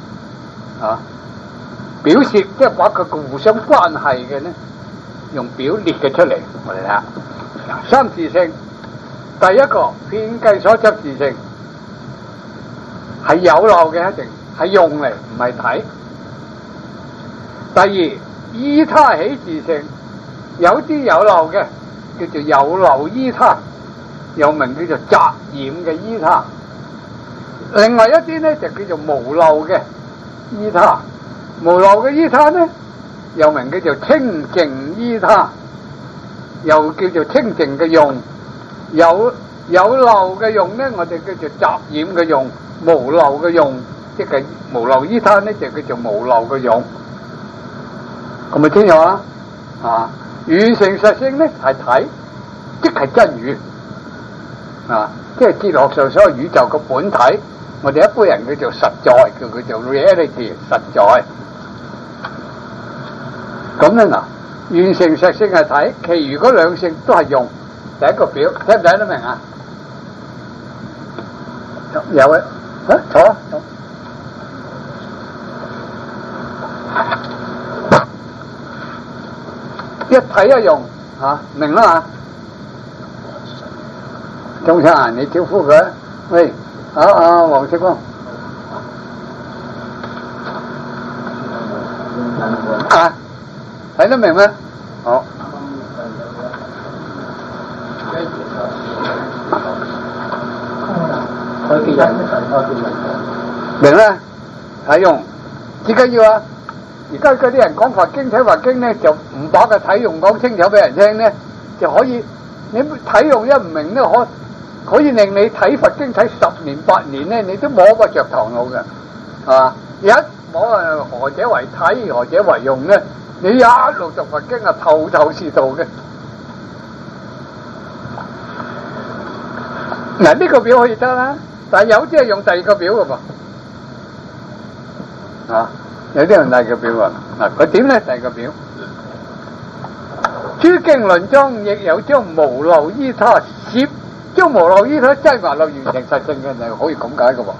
Speaker 1: 表示即係把佢個互相關係嘅咧，用表列嘅出嚟，我哋睇下。三自性，第一個遍計所執自性係有漏嘅，一定係用嚟，唔係體。第二，依他起自性，有啲有漏嘅叫做有漏依他，又名叫做雜染嘅依他。另外一啲咧就叫做無漏嘅依他，無漏嘅依他咧又名叫做清淨依他，又叫做清淨嘅用。有漏嘅用咧，我哋叫做雜染嘅用；無漏嘅用，即係無漏依他咧，就叫做無漏嘅用。咁咪清楚啦？完成實性咧係體，即係真語。即係哲學上所有宇宙嘅本體，我哋一般人叫做實在，叫佢做 reality 實在。咁咧完成實性係體，其餘嗰兩性都係用。第一個表聽唔聽得明啊？有嘅，坐啊！一體一用明啦嘛？中山，你招呼佢，喂，黃色光，睇得明咩？好。明啦，體用至緊要啊！而家嗰啲人講佛經睇佛經咧，就唔把個體用講清楚俾人聽咧，就可以你體用一唔明咧，可以令你睇佛經睇10年8年咧，你都摸不着頭腦嘅，係嘛？一摸何者為體，何者為用咧？你一路讀佛經啊，頭頭是道嘅。嗱，呢個表可以得啦，但係有啲係用第二個表嘅噃，有啲用第二個表啊。佢點咧？第二個表，諸經論中亦有將無漏依他攝，將無漏依他擠埋落完成實性嘅，就可以咁解嘅喎。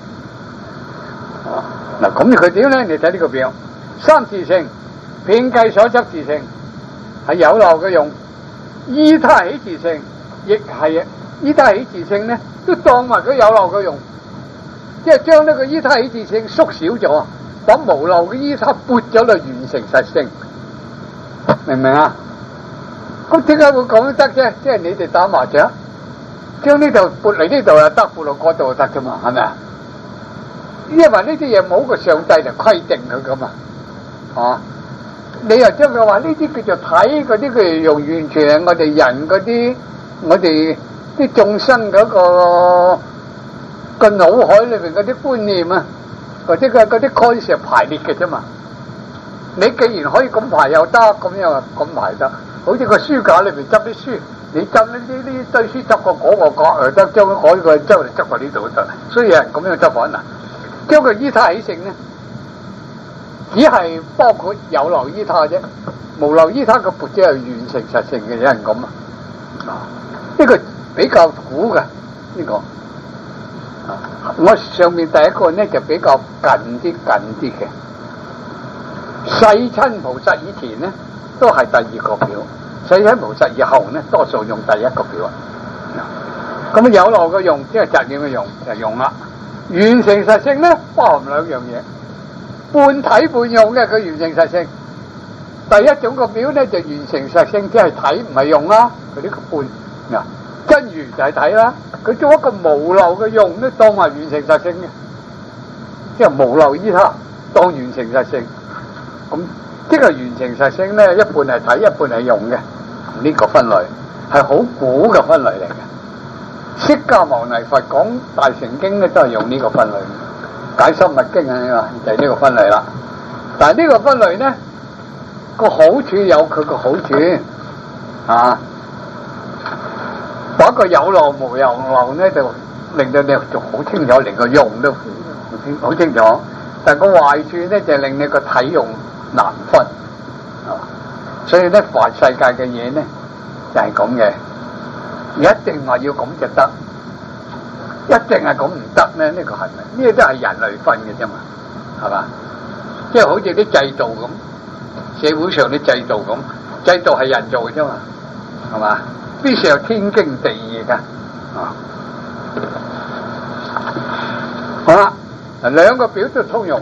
Speaker 1: 咁佢點咧？你睇呢個表，三自性，遍計所執自性係有漏嘅用，依他起自性亦係依他起自性咧，都當埋佢有漏嘅用，即係將呢個依他起自性縮小咗，把無漏嘅依他撥咗嚟完成實性，明唔明啊？咁點解會講得啫？即係你哋打麻雀，將呢度撥嚟呢度又得，撥落嗰度就得啫嘛，係咪啊？因為呢啲嘢冇個上帝嚟規定佢噶嘛，你又將佢話呢啲叫做睇嗰啲，佢用完全係我哋人嗰啲，我哋啲眾生嗰個腦海裏邊嗰啲觀念啊，或者嗰啲 concept 排列嘅啫嘛。你既然可以咁排又得，咁樣咁排得，好似個書架裏邊執啲書，你執呢堆書執過嗰個角又得，將嗰個周嚟執過呢度都得，所以有人咁樣執法嗱。將佢依他起性咧，只係包括有漏依他啫，無漏依他嘅撥者係完成實性嘅，有人咁呢個比較古嘅呢個。我上面第一個咧就比較近啲嘅，世親菩薩以前咧都係第二個表，世親菩薩以後咧多數用第一個表。咁有漏嘅用，即係雜染嘅用就用啦。完成實性咧，包含兩樣嘢，半體半用嘅佢完成實性。第一種個表咧就完成實性，即係體唔係用啦，佢呢個半真如就係體啦。佢做一個無漏嘅用咧，當係完成實性嘅，即係無漏依他當完成實性。 咁即係緣成實性咧，一半係睇，一半係用嘅。呢個分類係好古嘅分類嚟嘅。釋迦牟尼佛講大乘經咧，都係用呢個分類。解深密經啊，就係呢個分類啦。但係呢個分類咧，個好處有佢個好處啊。把個有漏無有漏咧，就令到你就好清楚，連個用都好清楚。但係個壞處咧，就令你個體用難分。所以咧，凡世界嘅嘢咧，就係咁嘅。一定話要咁就得，一定係咁唔得咧？呢個係咪？呢個都係人類分嘅啫嘛，係嘛？即係好似啲制度咁，社會上啲制度咁，制度係人做嘅啫嘛，係嘛？必須有天經地義嘅。好啦，兩個表都通用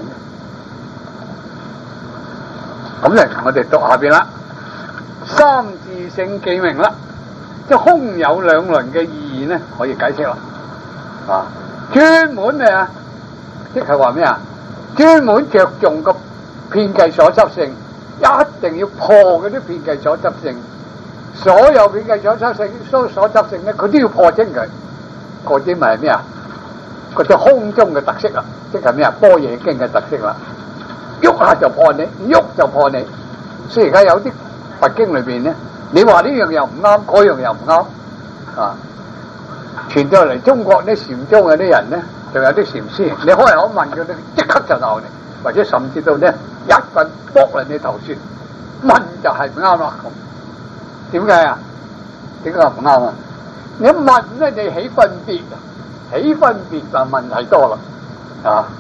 Speaker 1: 嘅。咁咧，我哋讀下邊啦。三自性記明啦，即係空有兩輪嘅意義咧，可以解釋啦。專門啊，即係話咩啊？專門着重個遍計所執性，一定要破嗰啲遍計所執性。所有遍計所執性，所執性咧，佢都要破清佢。嗰啲咪係咩啊？嗰啲空中嘅特色啦，即係咩啊？般若經嘅特色啦，喐下就破你，喐就破你。所以而家有啲佛經裏邊咧，你話呢樣又唔啱，嗰樣又唔啱啊！傳到嚟中國啲禪宗嗰啲人咧，仲有啲禪師，你開口問佢，即刻就鬧你，或者甚至到咧一棍剝嚟你頭先，問就係唔啱啦咁。點解啊？點解唔啱啊？你問咧，你起分別，起分別就問題多啦啊！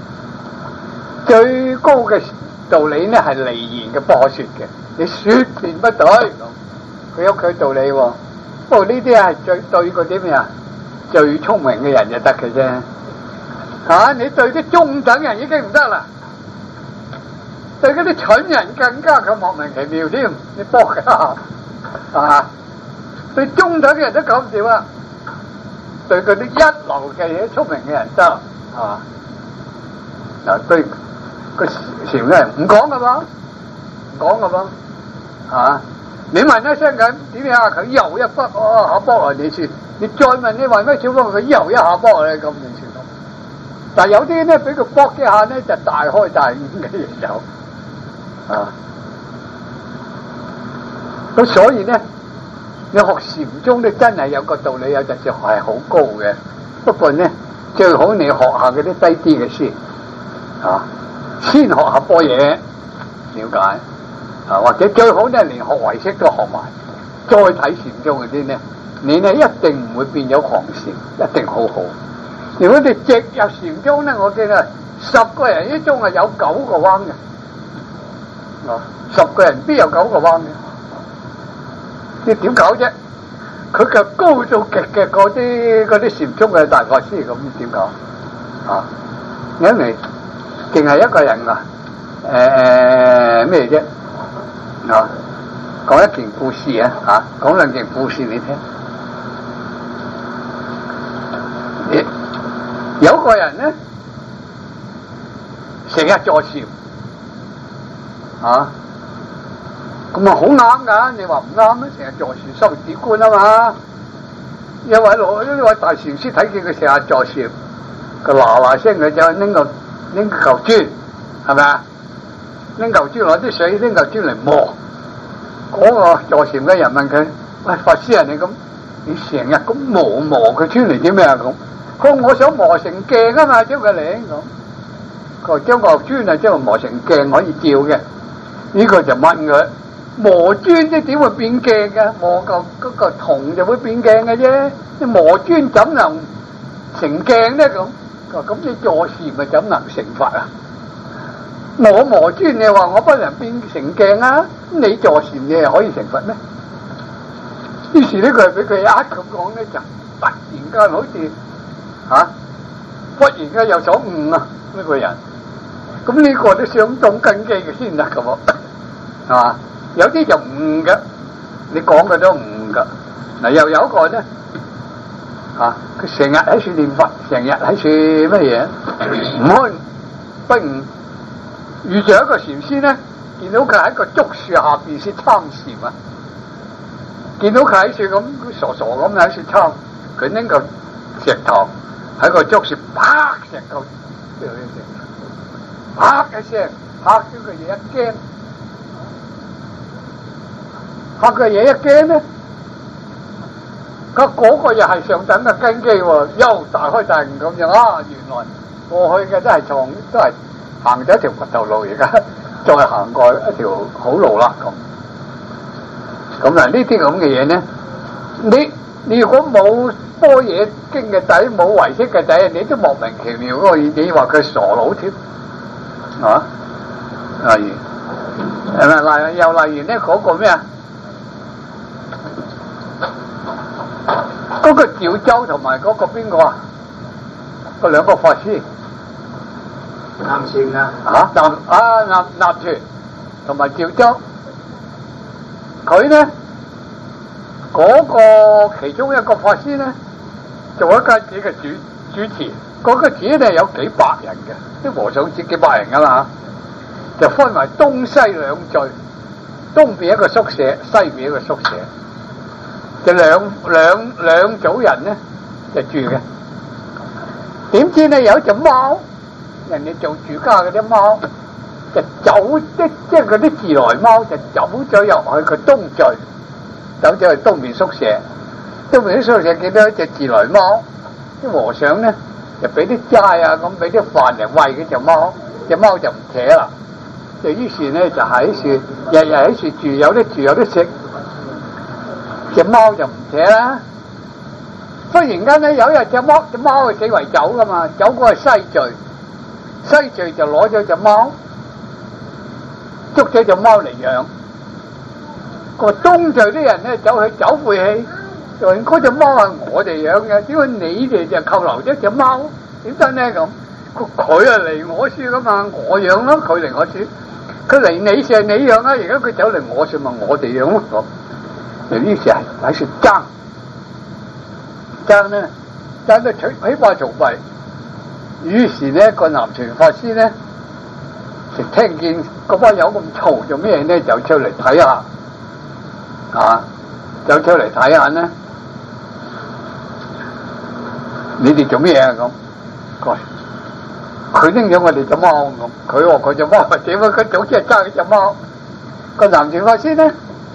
Speaker 1: 最高嘅道理咧係離言嘅，不可說嘅。你說辯不對，佢有佢道理喎。不過呢啲係最對嗰啲咩啊？最聰明嘅人就得嘅啫。嚇！你對啲中等人已經唔得啦，對嗰啲蠢人更加咁莫名其妙添。你搏㗎啊！對中等嘅人都搞唔掂啊！對嗰啲一流嘅嘢聰明嘅人得啊！嗱，對個禪嘅人唔講噶嘛，唔講噶嘛。你問一聲咁點樣？佢游一筆下波來你算，你再問你為咩小波，佢游一下波嚟咁你算。但係有啲咧俾佢搏一下咧就大開大悟嘅亦有咁所以咧，你學禪宗咧真係有個道理，有陣時係好高嘅。不過咧，最好你學下嗰啲低啲嘅先先學下般若了解。或者最好咧，連學唯識都學埋，再睇禪宗嗰啲咧，你咧一定唔會變咗狂禪，一定好好。如果你直入禪宗咧，我記得10個人一宗係有9個彎嘅，10個人邊有9個彎嘅？你點搞啫？佢就高到極嘅嗰啲禪宗嘅大法師咁點搞？因為淨係一個人咩啫？講一件故事講兩件故事你聽。有個人咧，成日坐禪咁好啱噶。你話唔啱咩？成日坐禪修止觀啊嘛。一位大禪師睇見佢成日坐禪，佢嗱聲佢就拎嚿磚，係咪啊？拎嚿磚攞啲水，拎嚿磚嚟磨。嗰個坐禪嘅人問佢：喂，法師啊，你成日咁磨佢磚嚟啲咩啊？咁佢話我想磨成鏡啊嘛，將佢嚟咁。佢話將個磚將佢磨成鏡可以照嘅。呢個就問佢：磨磚即點會變鏡嘅？磨嗰個銅就會變鏡嘅啫。你磨磚怎能成鏡咧？咁佢話：咁你坐禪咪怎能成佛啊？我磨磚，你話我不能變成鏡啊？你坐禪你係可以成佛咩？於是呢，佢俾佢一咁講咧，就突然間好似忽然間有所悟啊！呢個人，咁呢個都想懂根基嘅先得噶喎，係嘛？有啲就悟嘅，你講嘅都悟噶。嗱，又有一個咧，佢成日喺處念佛，成日喺處乜嘢？唔開不悟。遇着一個禪師咧， 見到佢喺個竹樹下邊先參禪啊！見到佢喺樹咁傻傻咁喺樹參，佢拎個石頭喺個竹樹啪石頭掉起聲，啪一聲嚇咗個嘢一驚，嚇個嘢一驚咧，嗰個又係上等嘅根基喎，又大開大悟咁樣啊！原來過去嘅都係行咗一條掘頭路，而家再行過一條好路啦咁。咁嗱，呢啲咁嘅嘢咧，你如果冇般若經嘅仔，冇唯識嘅仔，你都莫名其妙嗰個，你話佢傻佬添，啊？例如係咪又例如咧嗰個咩啊？嗰個趙州同埋嗰個邊個啊？嗰兩個法師。
Speaker 2: 南傳啊！
Speaker 1: 南傳同埋趙州，佢咧嗰個其中一個法師咧做一間寺嘅主持，嗰個寺咧有幾百人嘅，啲和尚寺幾百人噶嘛，就分為東西兩聚，東邊一個宿舍，西邊一個宿舍，就兩組人咧就住嘅。點知咧有一隻貓。人哋做住家嗰啲貓就走，即係嗰啲自來貓就走咗入去個東聚，走咗去東面宿舍。東面啲宿舍見到一隻自來貓，啲和尚咧就俾啲齋啊咁，俾啲飯嚟餵嗰隻貓，隻貓就唔扯啦。就於是咧就喺樹，日日喺樹住，有得住有得食，隻貓就唔扯啦。忽然間咧有一日隻貓係四圍走噶嘛，走過去西聚。西聚就攞咗隻貓，捉咗隻貓嚟養。個東聚啲人咧走去走晦氣，就話嗰隻貓係我哋養嘅，點解你哋就扣留咗隻貓？點得呢咁？佢係嚟我處噶嘛，我養咯，佢嚟我處。佢嚟你處係你養啦，而家佢走嚟我處咪我哋養咯咁。就於是係喺處爭咧，爭到起碼嘈閉。於是咧個南傳法師咧就聽見嗰班友咁嘈，做咩咧？就出嚟睇下，走出嚟睇下咧，你哋做咩啊？咁佢拎咗我哋隻貓咁，佢話佢隻貓點啊？佢總之係爭佢隻貓。個南傳法師咧，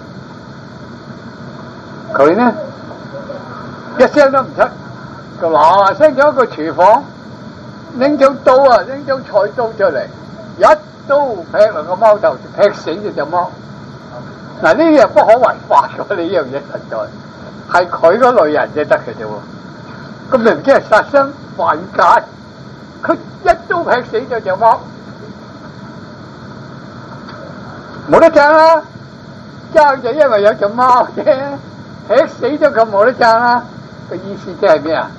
Speaker 1: 佢咧一聲都唔出，就嗱聲咗一個廚房。拎張刀啊，拎張菜刀出嚟，一刀劈落個貓頭，劈死咗隻貓。嗱，呢樣不可違法嘅，呢樣嘢實在係佢嗰類人先得嘅啫喎。咁你唔知係殺生犯戒，佢一刀劈死咗隻貓，冇得爭啦。爭就因為有隻貓啫，劈死咗佢冇得爭啦。個意思即係咩啊？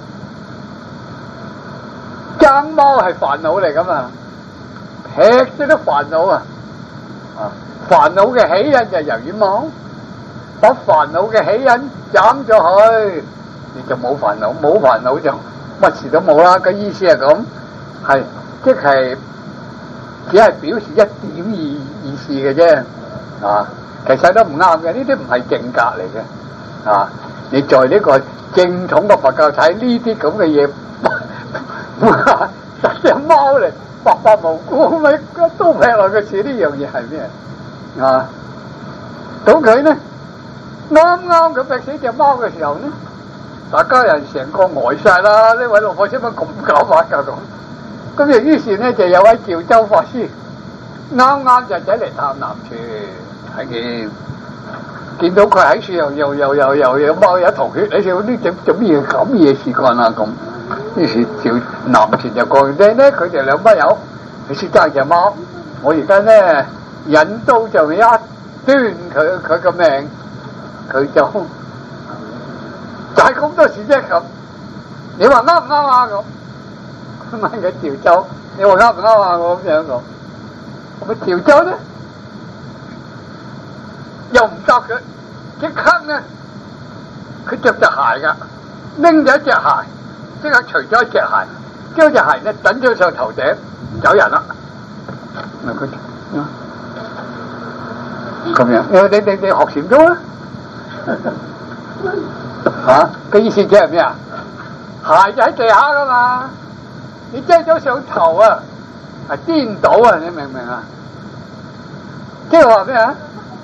Speaker 1: 爭貓係煩惱嚟噶嘛，劈咗都煩惱啊！煩惱嘅起因就由於貓，把煩惱嘅起因斬咗佢，你就冇煩惱，冇煩惱就乜事都冇啦。個意思係咁，係即係只係表示一點意思嘅啫。其實都唔啱嘅，呢啲唔係正格嚟嘅。你在呢個正統嘅佛教睇呢啲咁嘅嘢。殺隻貓嚟，白白無辜咪都劈落個樹，呢樣嘢係咩？咁佢呢啱啱佢劈死隻貓嘅時候呢，大家人成個呆晒啦！呢位老法師乜咁搞法㗎咁就於是呢就有位趙州法師啱啱就仔嚟探南傳，見到佢喺樹又貓有頭血，你做呢做咩咁嘢事幹啊咁？於是趙南傳就講咧，佢哋兩班友，你先爭隻貓，我而家咧引刀就一端佢個命，佢就係咁多事啫咁。你話啱唔啱啊咁？問佢趙州，你話啱唔啱啊？我咁樣講，咁啊趙州咧又唔答佢，即刻咧佢着隻鞋噶，拎咗一隻鞋。即刻除咗一隻鞋，將隻鞋咧等咗上頭頂，走人啦。 咁樣，因為你學禪宗啊？嚇，個意思即係咩啊？鞋就喺地下噶嘛，你擠咗上頭啊，係顛倒啊！你明唔明啊？即係話咩啊？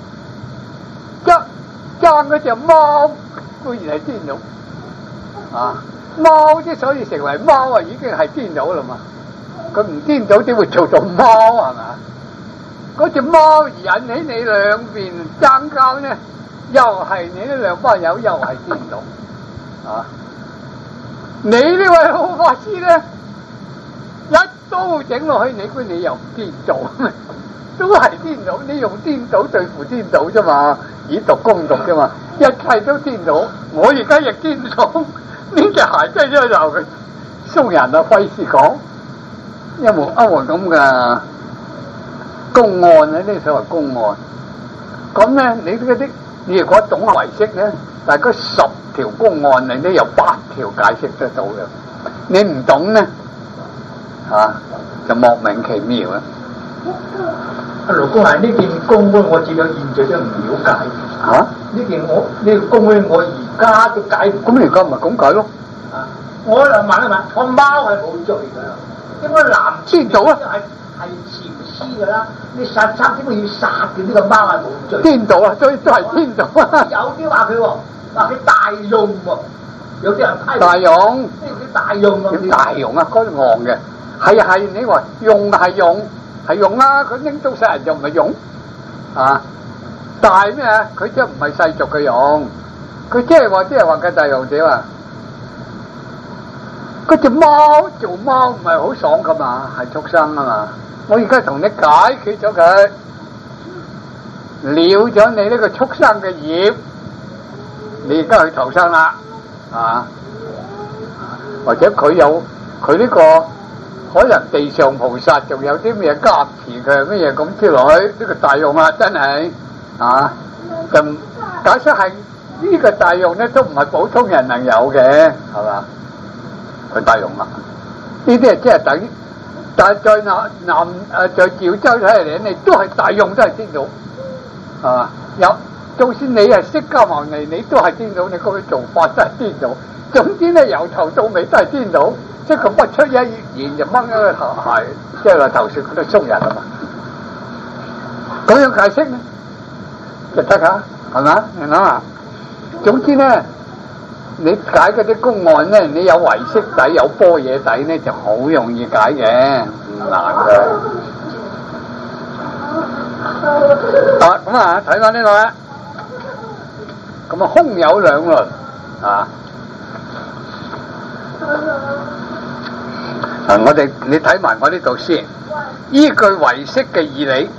Speaker 1: 爭嗰隻貓居然係顛倒啊！貓之所以成為貓啊，已經係顛倒啦嘛。佢唔顛倒點會做到貓係嘛？嗰隻貓而引起你兩邊爭交呢，又係你呢兩班友又係顛倒啊！你呢位老法師呢，一刀整落去，你估你又唔顛倒咩？都係顛倒，你用顛倒對付顛倒啫嘛，以毒攻毒啫嘛，一切都顛倒。我而家亦顛倒，呢隻鞋真係就佢鬆人啊，費事講一門咁嘅公案啊，呢所謂公案。咁咧，你如果懂唯識咧，大概10條公案你都有8條解釋得到嘅。你唔懂咧，就莫名其妙啊！
Speaker 2: 老公係呢件公案，我至到現在都唔了解。呢個公案我而家都解唔。
Speaker 1: 咁你而家咪咁解咯？
Speaker 2: 我嚟問一問，個貓係冇罪㗎，應該男
Speaker 1: 顛倒啊！
Speaker 2: 係禪師㗎啦，你殺點解要殺嘅？呢個貓係冇罪。顛
Speaker 1: 倒啊，都係顛倒啊！
Speaker 2: 有啲話佢大用喎，有啲人批
Speaker 1: 大用，
Speaker 2: 呢啲大用啊！
Speaker 1: 點大用啊？嗰啲戇嘅，係你話用係用啦，佢拎刀殺人就唔係用啊！大咩啊？佢即係唔係世俗嘅用，佢即係話嘅大用點啊？嗰隻貓做貓唔係好爽噶嘛，係畜生啊嘛！我而家同你解決咗佢，了咗你呢個畜生嘅業，你而家去投生啦啊！或者佢呢個可能地上菩薩仲有啲咩加持佢乜嘢咁之類，呢個大用啊，真係啊！就解釋係呢個大用咧，都唔係普通人能有嘅，係嘛？佢大用啦，呢啲係即係等於，但係在趙州睇嚟，你都係大用，都係顛倒，係嘛？就算你係釋迦牟尼，你都係顛倒，你嗰個做法都係顛倒。總之咧，由頭到尾都係顛倒，即係佢不出一言就掹咗個頭係，即係話頭説佢都鬆人啊嘛。咁樣解釋咧就得㗎，係嘛？你諗下，總之咧。你解嗰啲公案咧，你有唯識底有般若底咧，就好容易解嘅，唔難嘅。咁睇翻呢個啦。咁空有兩論啊。你睇埋我呢度先，依據唯識嘅義理，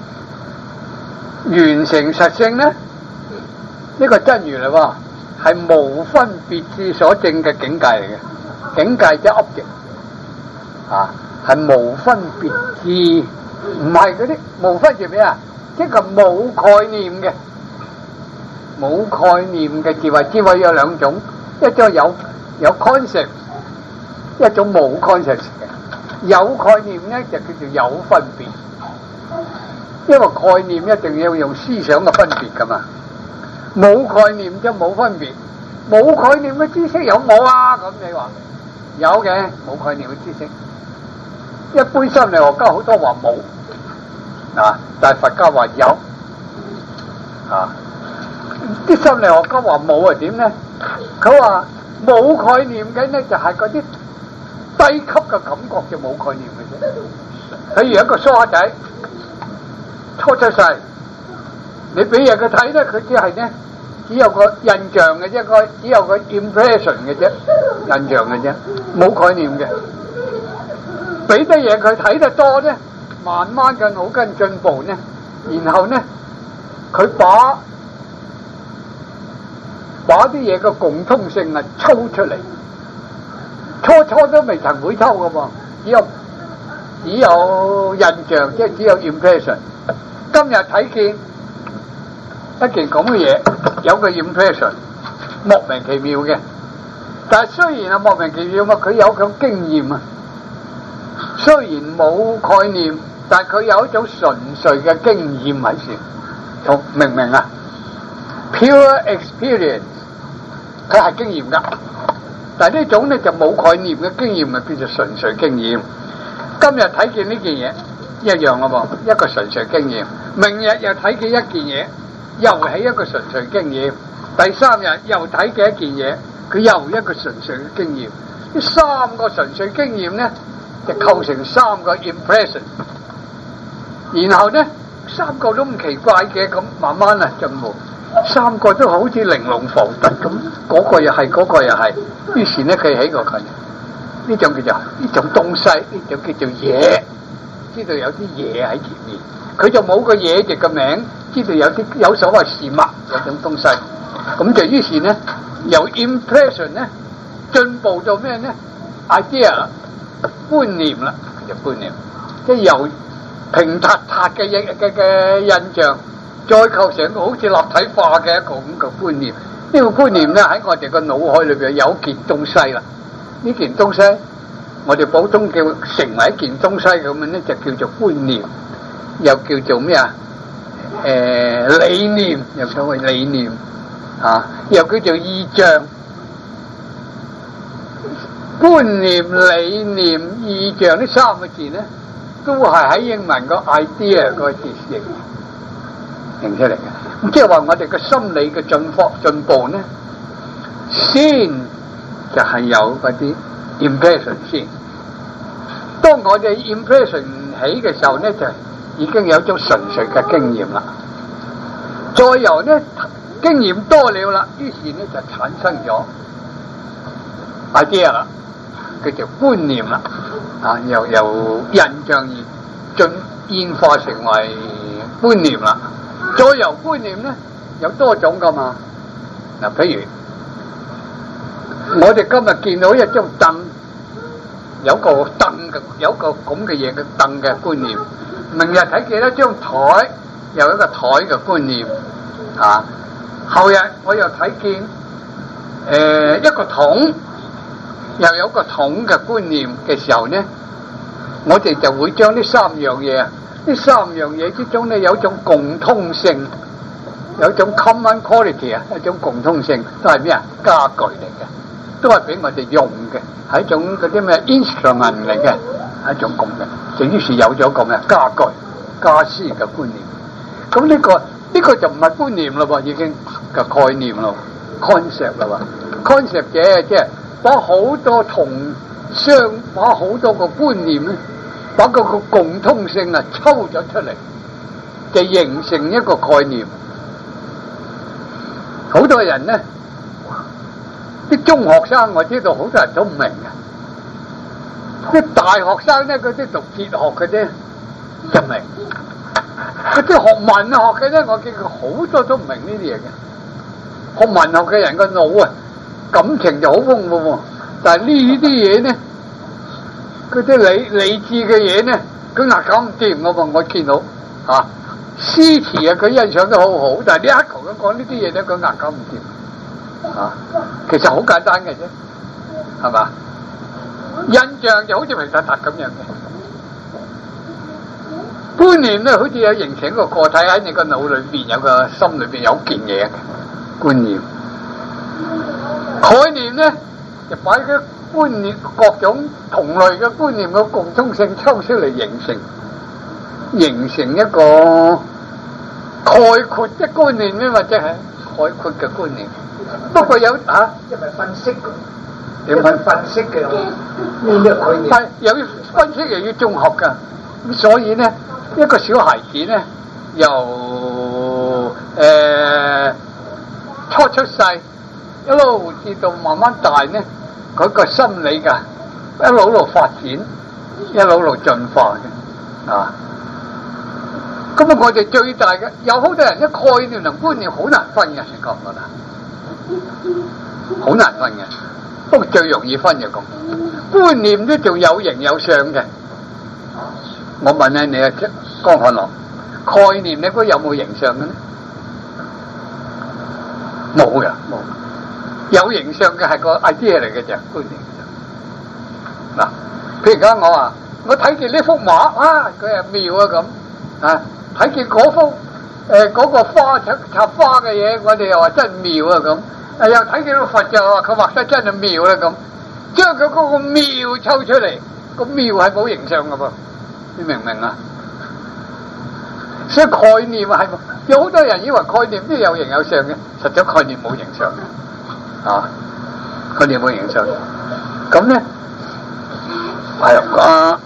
Speaker 1: 完成實性咧，呢個真如嚟喎。係無分別智所證嘅境界嚟嘅，境界即係 object，係無分別智，唔係嗰啲無分別咩啊？即係冇概念嘅，冇概念嘅智慧。智慧有兩種，一種有 concept， 一種冇 concept 嘅。有概念咧就叫做有分別，因為概念一定要用思想嘅分別噶嘛。冇概念就冇分別，冇概念嘅知識有冇啊？咁你話有嘅，冇概念嘅知識。一般心理學家好多話冇，但係佛家話有，啲心理學家話冇係點咧？佢話冇概念嘅咧就係嗰啲低級嘅感覺就冇概念嘅啫。譬如一個梳化仔初出世，你俾嘢佢睇咧，佢只係咧。只有個印象嘅啫，只有個 impression 嘅啫，印象嘅啫，冇概念嘅。俾啲嘢佢睇得多咧，慢慢嘅腦筋進步咧，然後咧佢把啲嘢嘅共通性啊抽出嚟，初都未曾會抽㗎噃，只有印象，即係只有 impression。今日睇見一件咁嘅嘢，有個 impression， 莫名其妙嘅。但係雖然係莫名其妙嘛，佢有種經驗啊。雖然冇概念，但係佢有一種純粹嘅經驗喺處。 明唔明啊 ？Pure experience， 佢係經驗㗎，但係呢種咧就冇概念嘅經驗，咪叫做純粹經驗。今日睇見呢件嘢一樣咯噃，一個純粹經驗。明日又睇見一件嘢，又係一個純粹經驗。第三日又睇見一件嘢，佢又一個純粹嘅經驗。呢三個純粹經驗咧，就構成三個 impression。然後咧，三個都唔奇怪嘅，咁慢慢啊進步。三個都好似玲瓏浮凸咁，嗰個又係，嗰個又係。於是咧，佢起個概念，呢種叫做呢種東西，呢種叫做嘢，知道有啲嘢喺前面。佢就冇個嘢字嘅名，知道有所謂事物嗰種東西。咁就於是咧，由 impression 咧進步到咩咧 idea 觀念啦，就觀念，即係由平塌塌嘅印象，再構成一個好似立體化嘅一個咁嘅觀念。呢個觀念咧喺我哋個腦海裏邊有件東西啦。呢件東西我哋普通叫成為一件東西咁樣咧，就叫做觀念，又叫做咩啊？理念，又所謂理念啊，又叫做意象。觀念、理念、意象呢三個字咧，都係喺英文個 idea 個字形出嚟嘅。咁即係話我哋嘅心理嘅進步咧，先就係有嗰啲 impression 先。當我哋 impression 起嘅時候咧，就已經有一種純粹嘅經驗啦。再由咧經驗多了啦，於是咧就產生咗 idea 啦，叫做觀念啦。啊，由印象而演化成為觀念啦。再由觀念咧有多種噶嘛。嗱，譬如我哋今日見到一張凳，有個凳嘅，有個咁嘅嘢嘅凳嘅觀念。明日睇見一張台，有一個台嘅觀念。啊，後日我又睇見一個桶，又有個桶嘅觀念嘅時候咧，我哋就會將呢三樣嘢，呢三樣嘢之中咧有一種共通性，有一種 common quality 啊，一種共通性，都係咩啊？家具嚟嘅，都係俾我哋用嘅，係一種嗰啲咩 instrument 嚟嘅，係一種咁嘅，就於是有咗個咩家具、家私嘅觀念。咁呢個就唔係觀念咯喎，已經嘅概念咯 ，concept 啦喎 ，concept 嘅即係把好多把好多個觀念咧，把嗰個共通性啊抽咗出嚟，就形成一個概念。好多人咧，啲中學生我知道好多人都唔明嘅，啲大學生咧嗰啲讀哲學嘅啫就明。嗰啲學文學嘅咧，我見佢好多都唔明呢啲嘢嘅。學文學嘅人個腦啊，感情就好豐富喎。但係呢啲嘢咧，嗰啲理智嘅嘢咧，佢硬搞唔掂嘅喎。我見到啊，詩詞啊，佢欣賞得好好，但係呢一球咁講呢啲嘢咧，佢硬搞唔掂。啊，其實好簡單嘅啫，係嘛？印象就好似平實實咁樣嘅。觀念咧，好似有形成一個個體喺你個腦裏邊，有個心裏邊有件嘢嘅觀念。概念咧，就擺啲觀念各種同類嘅觀念嘅共通性抽出嚟，形成一個概括嘅觀念咧，或者係概括嘅觀念。不過有啊，
Speaker 2: 因為分析嘅，點分析嘅呢個概念？
Speaker 1: 係有分析又要綜合㗎，咁所以咧。一個小孩子咧，由初出世一路至到慢慢大咧，佢個心理㗎一路發展，一路進化嘅啊。咁啊，我哋最大嘅有好多人啲概念同觀念好難分嘅，你覺唔覺得？好難分嘅，不過最容易分就咁。觀念都仲有形有相嘅。我問下你啊，江漢樂，概念你估有冇形象嘅咧？冇嘅，冇。有形象嘅係個 idea 嚟嘅啫，觀念。嗱，譬如而家我話，我睇見呢幅畫，啊，佢係妙啊咁，啊，睇見嗰幅嗰個花插花嘅嘢，我哋又話真妙啊咁。又睇見到佛就話佢畫得真係妙啦咁。將佢嗰個妙抽出嚟，個妙係冇形象噶噃，你明唔明啊？所以概念係有好多人以為概念都有形有相嘅，實際概念冇形象嘅，啊，概念冇形象。咁咧係啊，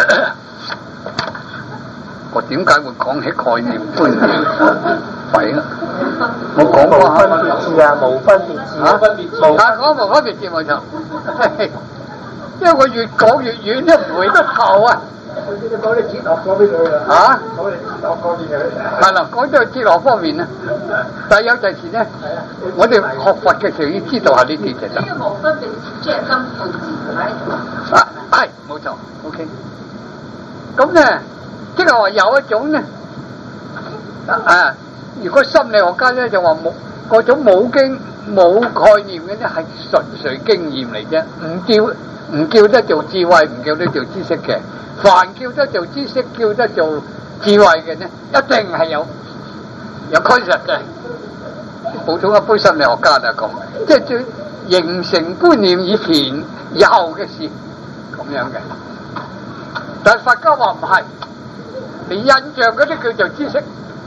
Speaker 1: 我點解會講起概念觀念？弊啦！我講過
Speaker 2: 分別字啊，無分別字啊，
Speaker 1: 講無分別字冇錯，因為我越講越遠，都唔回得頭啊！
Speaker 2: 你講啲哲學講俾佢啦。
Speaker 1: 啊？
Speaker 2: 講啲哲學方面嘅。
Speaker 1: 係啦，講到哲學方面咧，但係有陣時咧，我哋學佛嘅時候要知道下呢啲其實。呢個無分別字即係根本字係。啊，係冇錯 ，OK。咁咧，即係話有一種咧，啊，如果心理學家咧就話冇嗰種冇概念嘅咧係純粹經驗嚟啫，唔叫得做智慧，唔叫得做知識嘅。凡叫得做知識，叫得做智慧嘅呢，一定係有 concept 嘅。普通一般心理學家就講，即係最形成觀念以前以後嘅事咁樣嘅。但係佛家話唔係，連印象嗰啲叫做知識。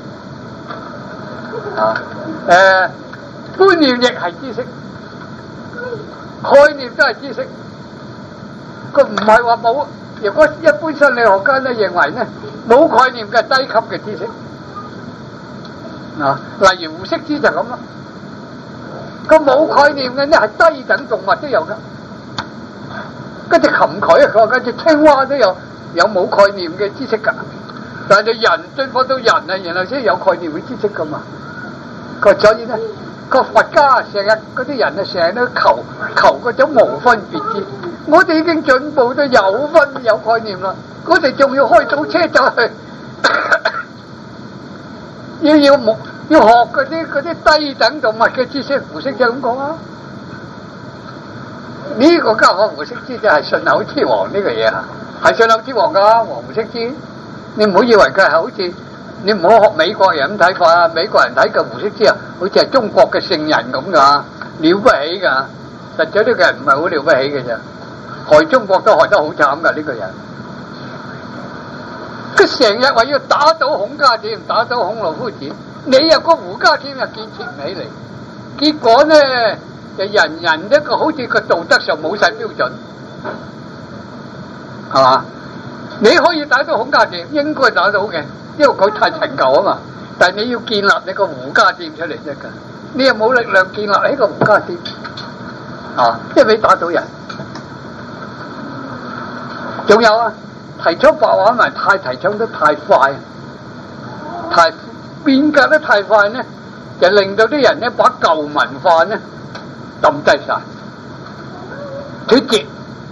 Speaker 1: 啊，觀念亦係知識，概念都係知識。佢唔係話冇。如果一般心理學家咧認為咧冇概念嘅低級嘅知識，啊，例如胡適之就咁啦。個冇概念嘅咧係低等動物都有噶，嗰隻禽佢啊，嗰隻青蛙都有冇概念嘅知識噶。但係人進化到人啊，然後先有概念嘅知識噶嘛。所以咧，個佛家成日嗰啲人啊，成日都求嗰種無分別知。我哋已經進步到有概念啦，我哋仲要開到車走去，要學嗰啲低等動物嘅知識。胡適就咁講啊，呢個家伙胡適之就係順口之王呢個嘢啊，係順口之王噶，黃胡適之。你唔好以為佢係好似，你唔好學美國人咁睇法啊！美國人睇嘅胡適之啊，好似係中國嘅聖人咁噶，了不起噶。實際呢個人唔係好了不起嘅啫。害中國都害得好慘噶呢個人，佢成日話要打倒孔家店，打倒孔老夫子，你又個胡家店又建設唔起嚟，結果呢就人人一個好似個道德上冇晒標準，係嘛？你可以打倒孔家店，應該打到嘅，因為佢太陳舊啊嘛。但係你要建立你個胡家店出嚟啫㗎，你又冇力量建立起個胡家店，啊，即係俾打倒人。仲有啊，提倡白話文提倡得太快，變革得太快呢，就令到啲人呢把舊文化呢抌低晒，脫節，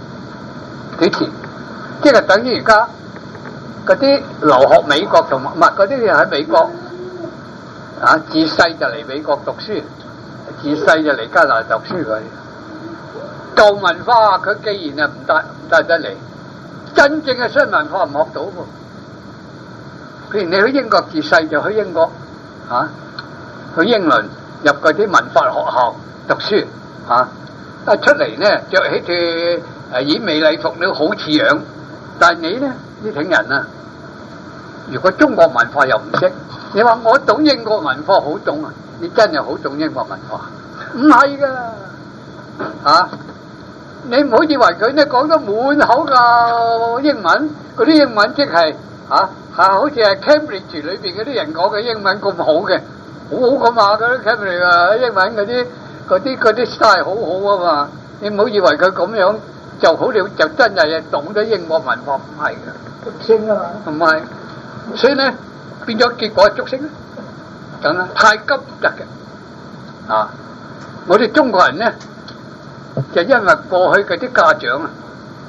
Speaker 1: 即係等於而家嗰啲留學美國同埋嗰啲人喺美國啊，自細就嚟美國讀書，自細就嚟加拿大讀書佢舊文化，佢既然啊唔帶得嚟。真正嘅新文化唔學到喎，譬如你去英國自細就去英國，去英倫入嗰啲文化學校讀書，出嚟呢着起住演美禮服你好似樣，但係你呢呢種人啊，如果中國文化又唔識，你話我懂英國文化好懂啊，你真係好懂英國文化，唔係噶，你唔好以為佢呢講得滿口嘅英文，嗰啲英文即係好似係 Cambridge 裏邊嗰啲人講嘅英文咁好嘅，好咁話嗰啲 Cambridge 啊英文嗰啲 style 好好啊嘛，你唔好以為佢咁樣就好了，就真係懂得英國文化，唔係嘅，竹升啊嘛，唔係，所以呢變咗結果係竹升，咁啊太急唔得嘅，我哋中國人呢。就因為過去嗰啲家長啊，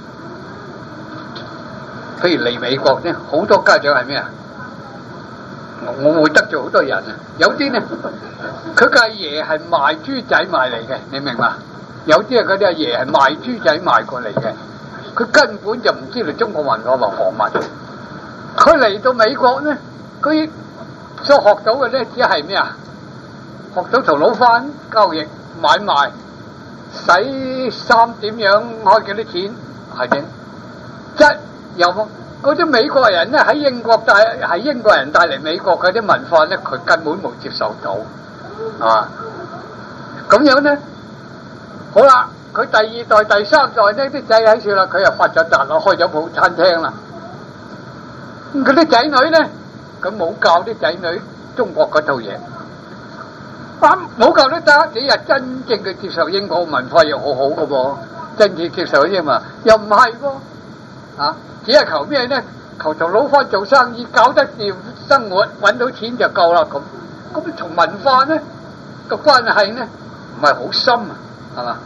Speaker 1: 譬如嚟美國呢，好多家長係咩啊？我會得罪好多人啊！有啲呢，佢嘅阿爺係賣豬仔賣嚟嘅，你明嘛？有啲啊，嗰啲阿爺係賣豬仔賣過嚟嘅，佢根本就唔知道中國文化和貨物。佢嚟到美國呢，佢所學到嘅咧，只係咩啊？學到頭腦翻交易買賣，洗衫點樣開幾多錢係點？即係由嗰啲美國人咧喺英國係英國人帶嚟美國嗰啲文化咧，佢根本冇接受到啊！咁樣咧，好啦，佢第二代、第三代呢啲仔喺處啦，佢又發咗達啦，開咗鋪餐廳啦。咁佢啲仔女咧，佢冇教啲仔女中國嗰套嘢，冇教得得，你又真正嘅接受英國文化又好好嘅噃，真正接受啫嘛，又唔係喎，啊，只係求咩咧？求頭腦翻做生意，搞得掂生活，揾到錢就夠啦咁。咁同文化咧個關係咧唔係好深啊，係嘛？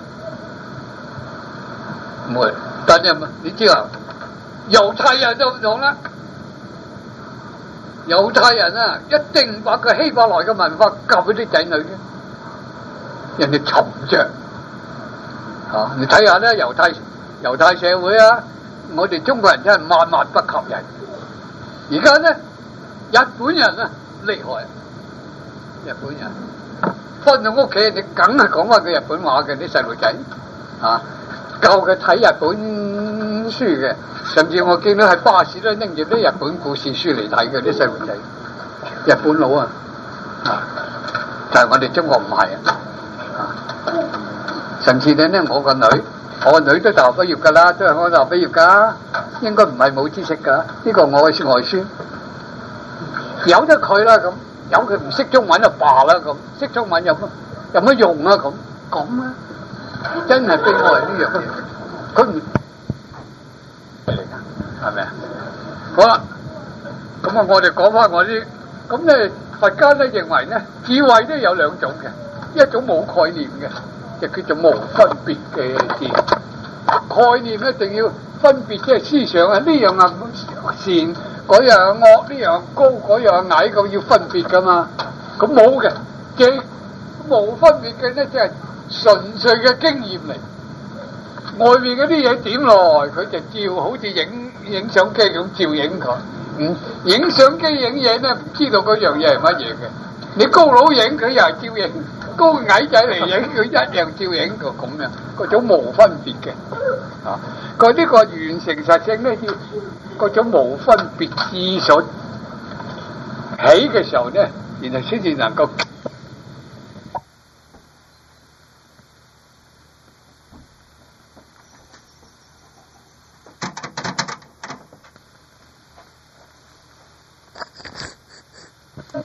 Speaker 1: 唔會，但係你知啊，猶太人就唔同啦。猶太人啊，一定把個希伯來嘅文化教俾啲仔女嘅，人哋沉着嚇。你睇下咧，猶太社會啊，我哋中國人真係萬萬不及人。而家咧，日本人啊厲害，日本人返到屋企，你梗係講翻佢日本話嘅啲細路仔嚇，教佢睇日本書嘅。甚至我見到喺巴士都拎住啲日本故事書嚟睇嘅啲細路仔，日本佬啊，但係我哋中國唔係啊。甚至咧，我個女都大學畢業㗎啦，都係我大學畢業㗎，應該唔係冇知識㗎。呢個我嘅外孫，由得佢啦咁，由佢唔識中文就罷啦咁，識中文有乜用啊咁啊？真係悲哀呢樣嘢，佢唔嚟噶，係咪啊？好啦，咁啊，我哋講翻我啲，咁咧佛家咧認為咧，智慧都有兩種嘅，一種冇概念嘅，就叫做無分別嘅智。概念一定要分別，即係思想啊，呢樣啊善，嗰樣惡，呢樣高，嗰樣矮，咁要分別噶嘛。咁冇嘅，即無分別嘅咧，即係純粹嘅經驗嚟。外面嗰啲嘢點落，佢就照，好似影相機咁照影佢。影相機影嘢咧，唔知道嗰樣嘢係乜嘢嘅。你高佬影佢又係照影，高矮仔嚟影佢一樣照影佢咁樣，嗰種無分別嘅。啊，佢呢個完成實性咧，要嗰種無分別智所起嘅時候咧，然後先至能夠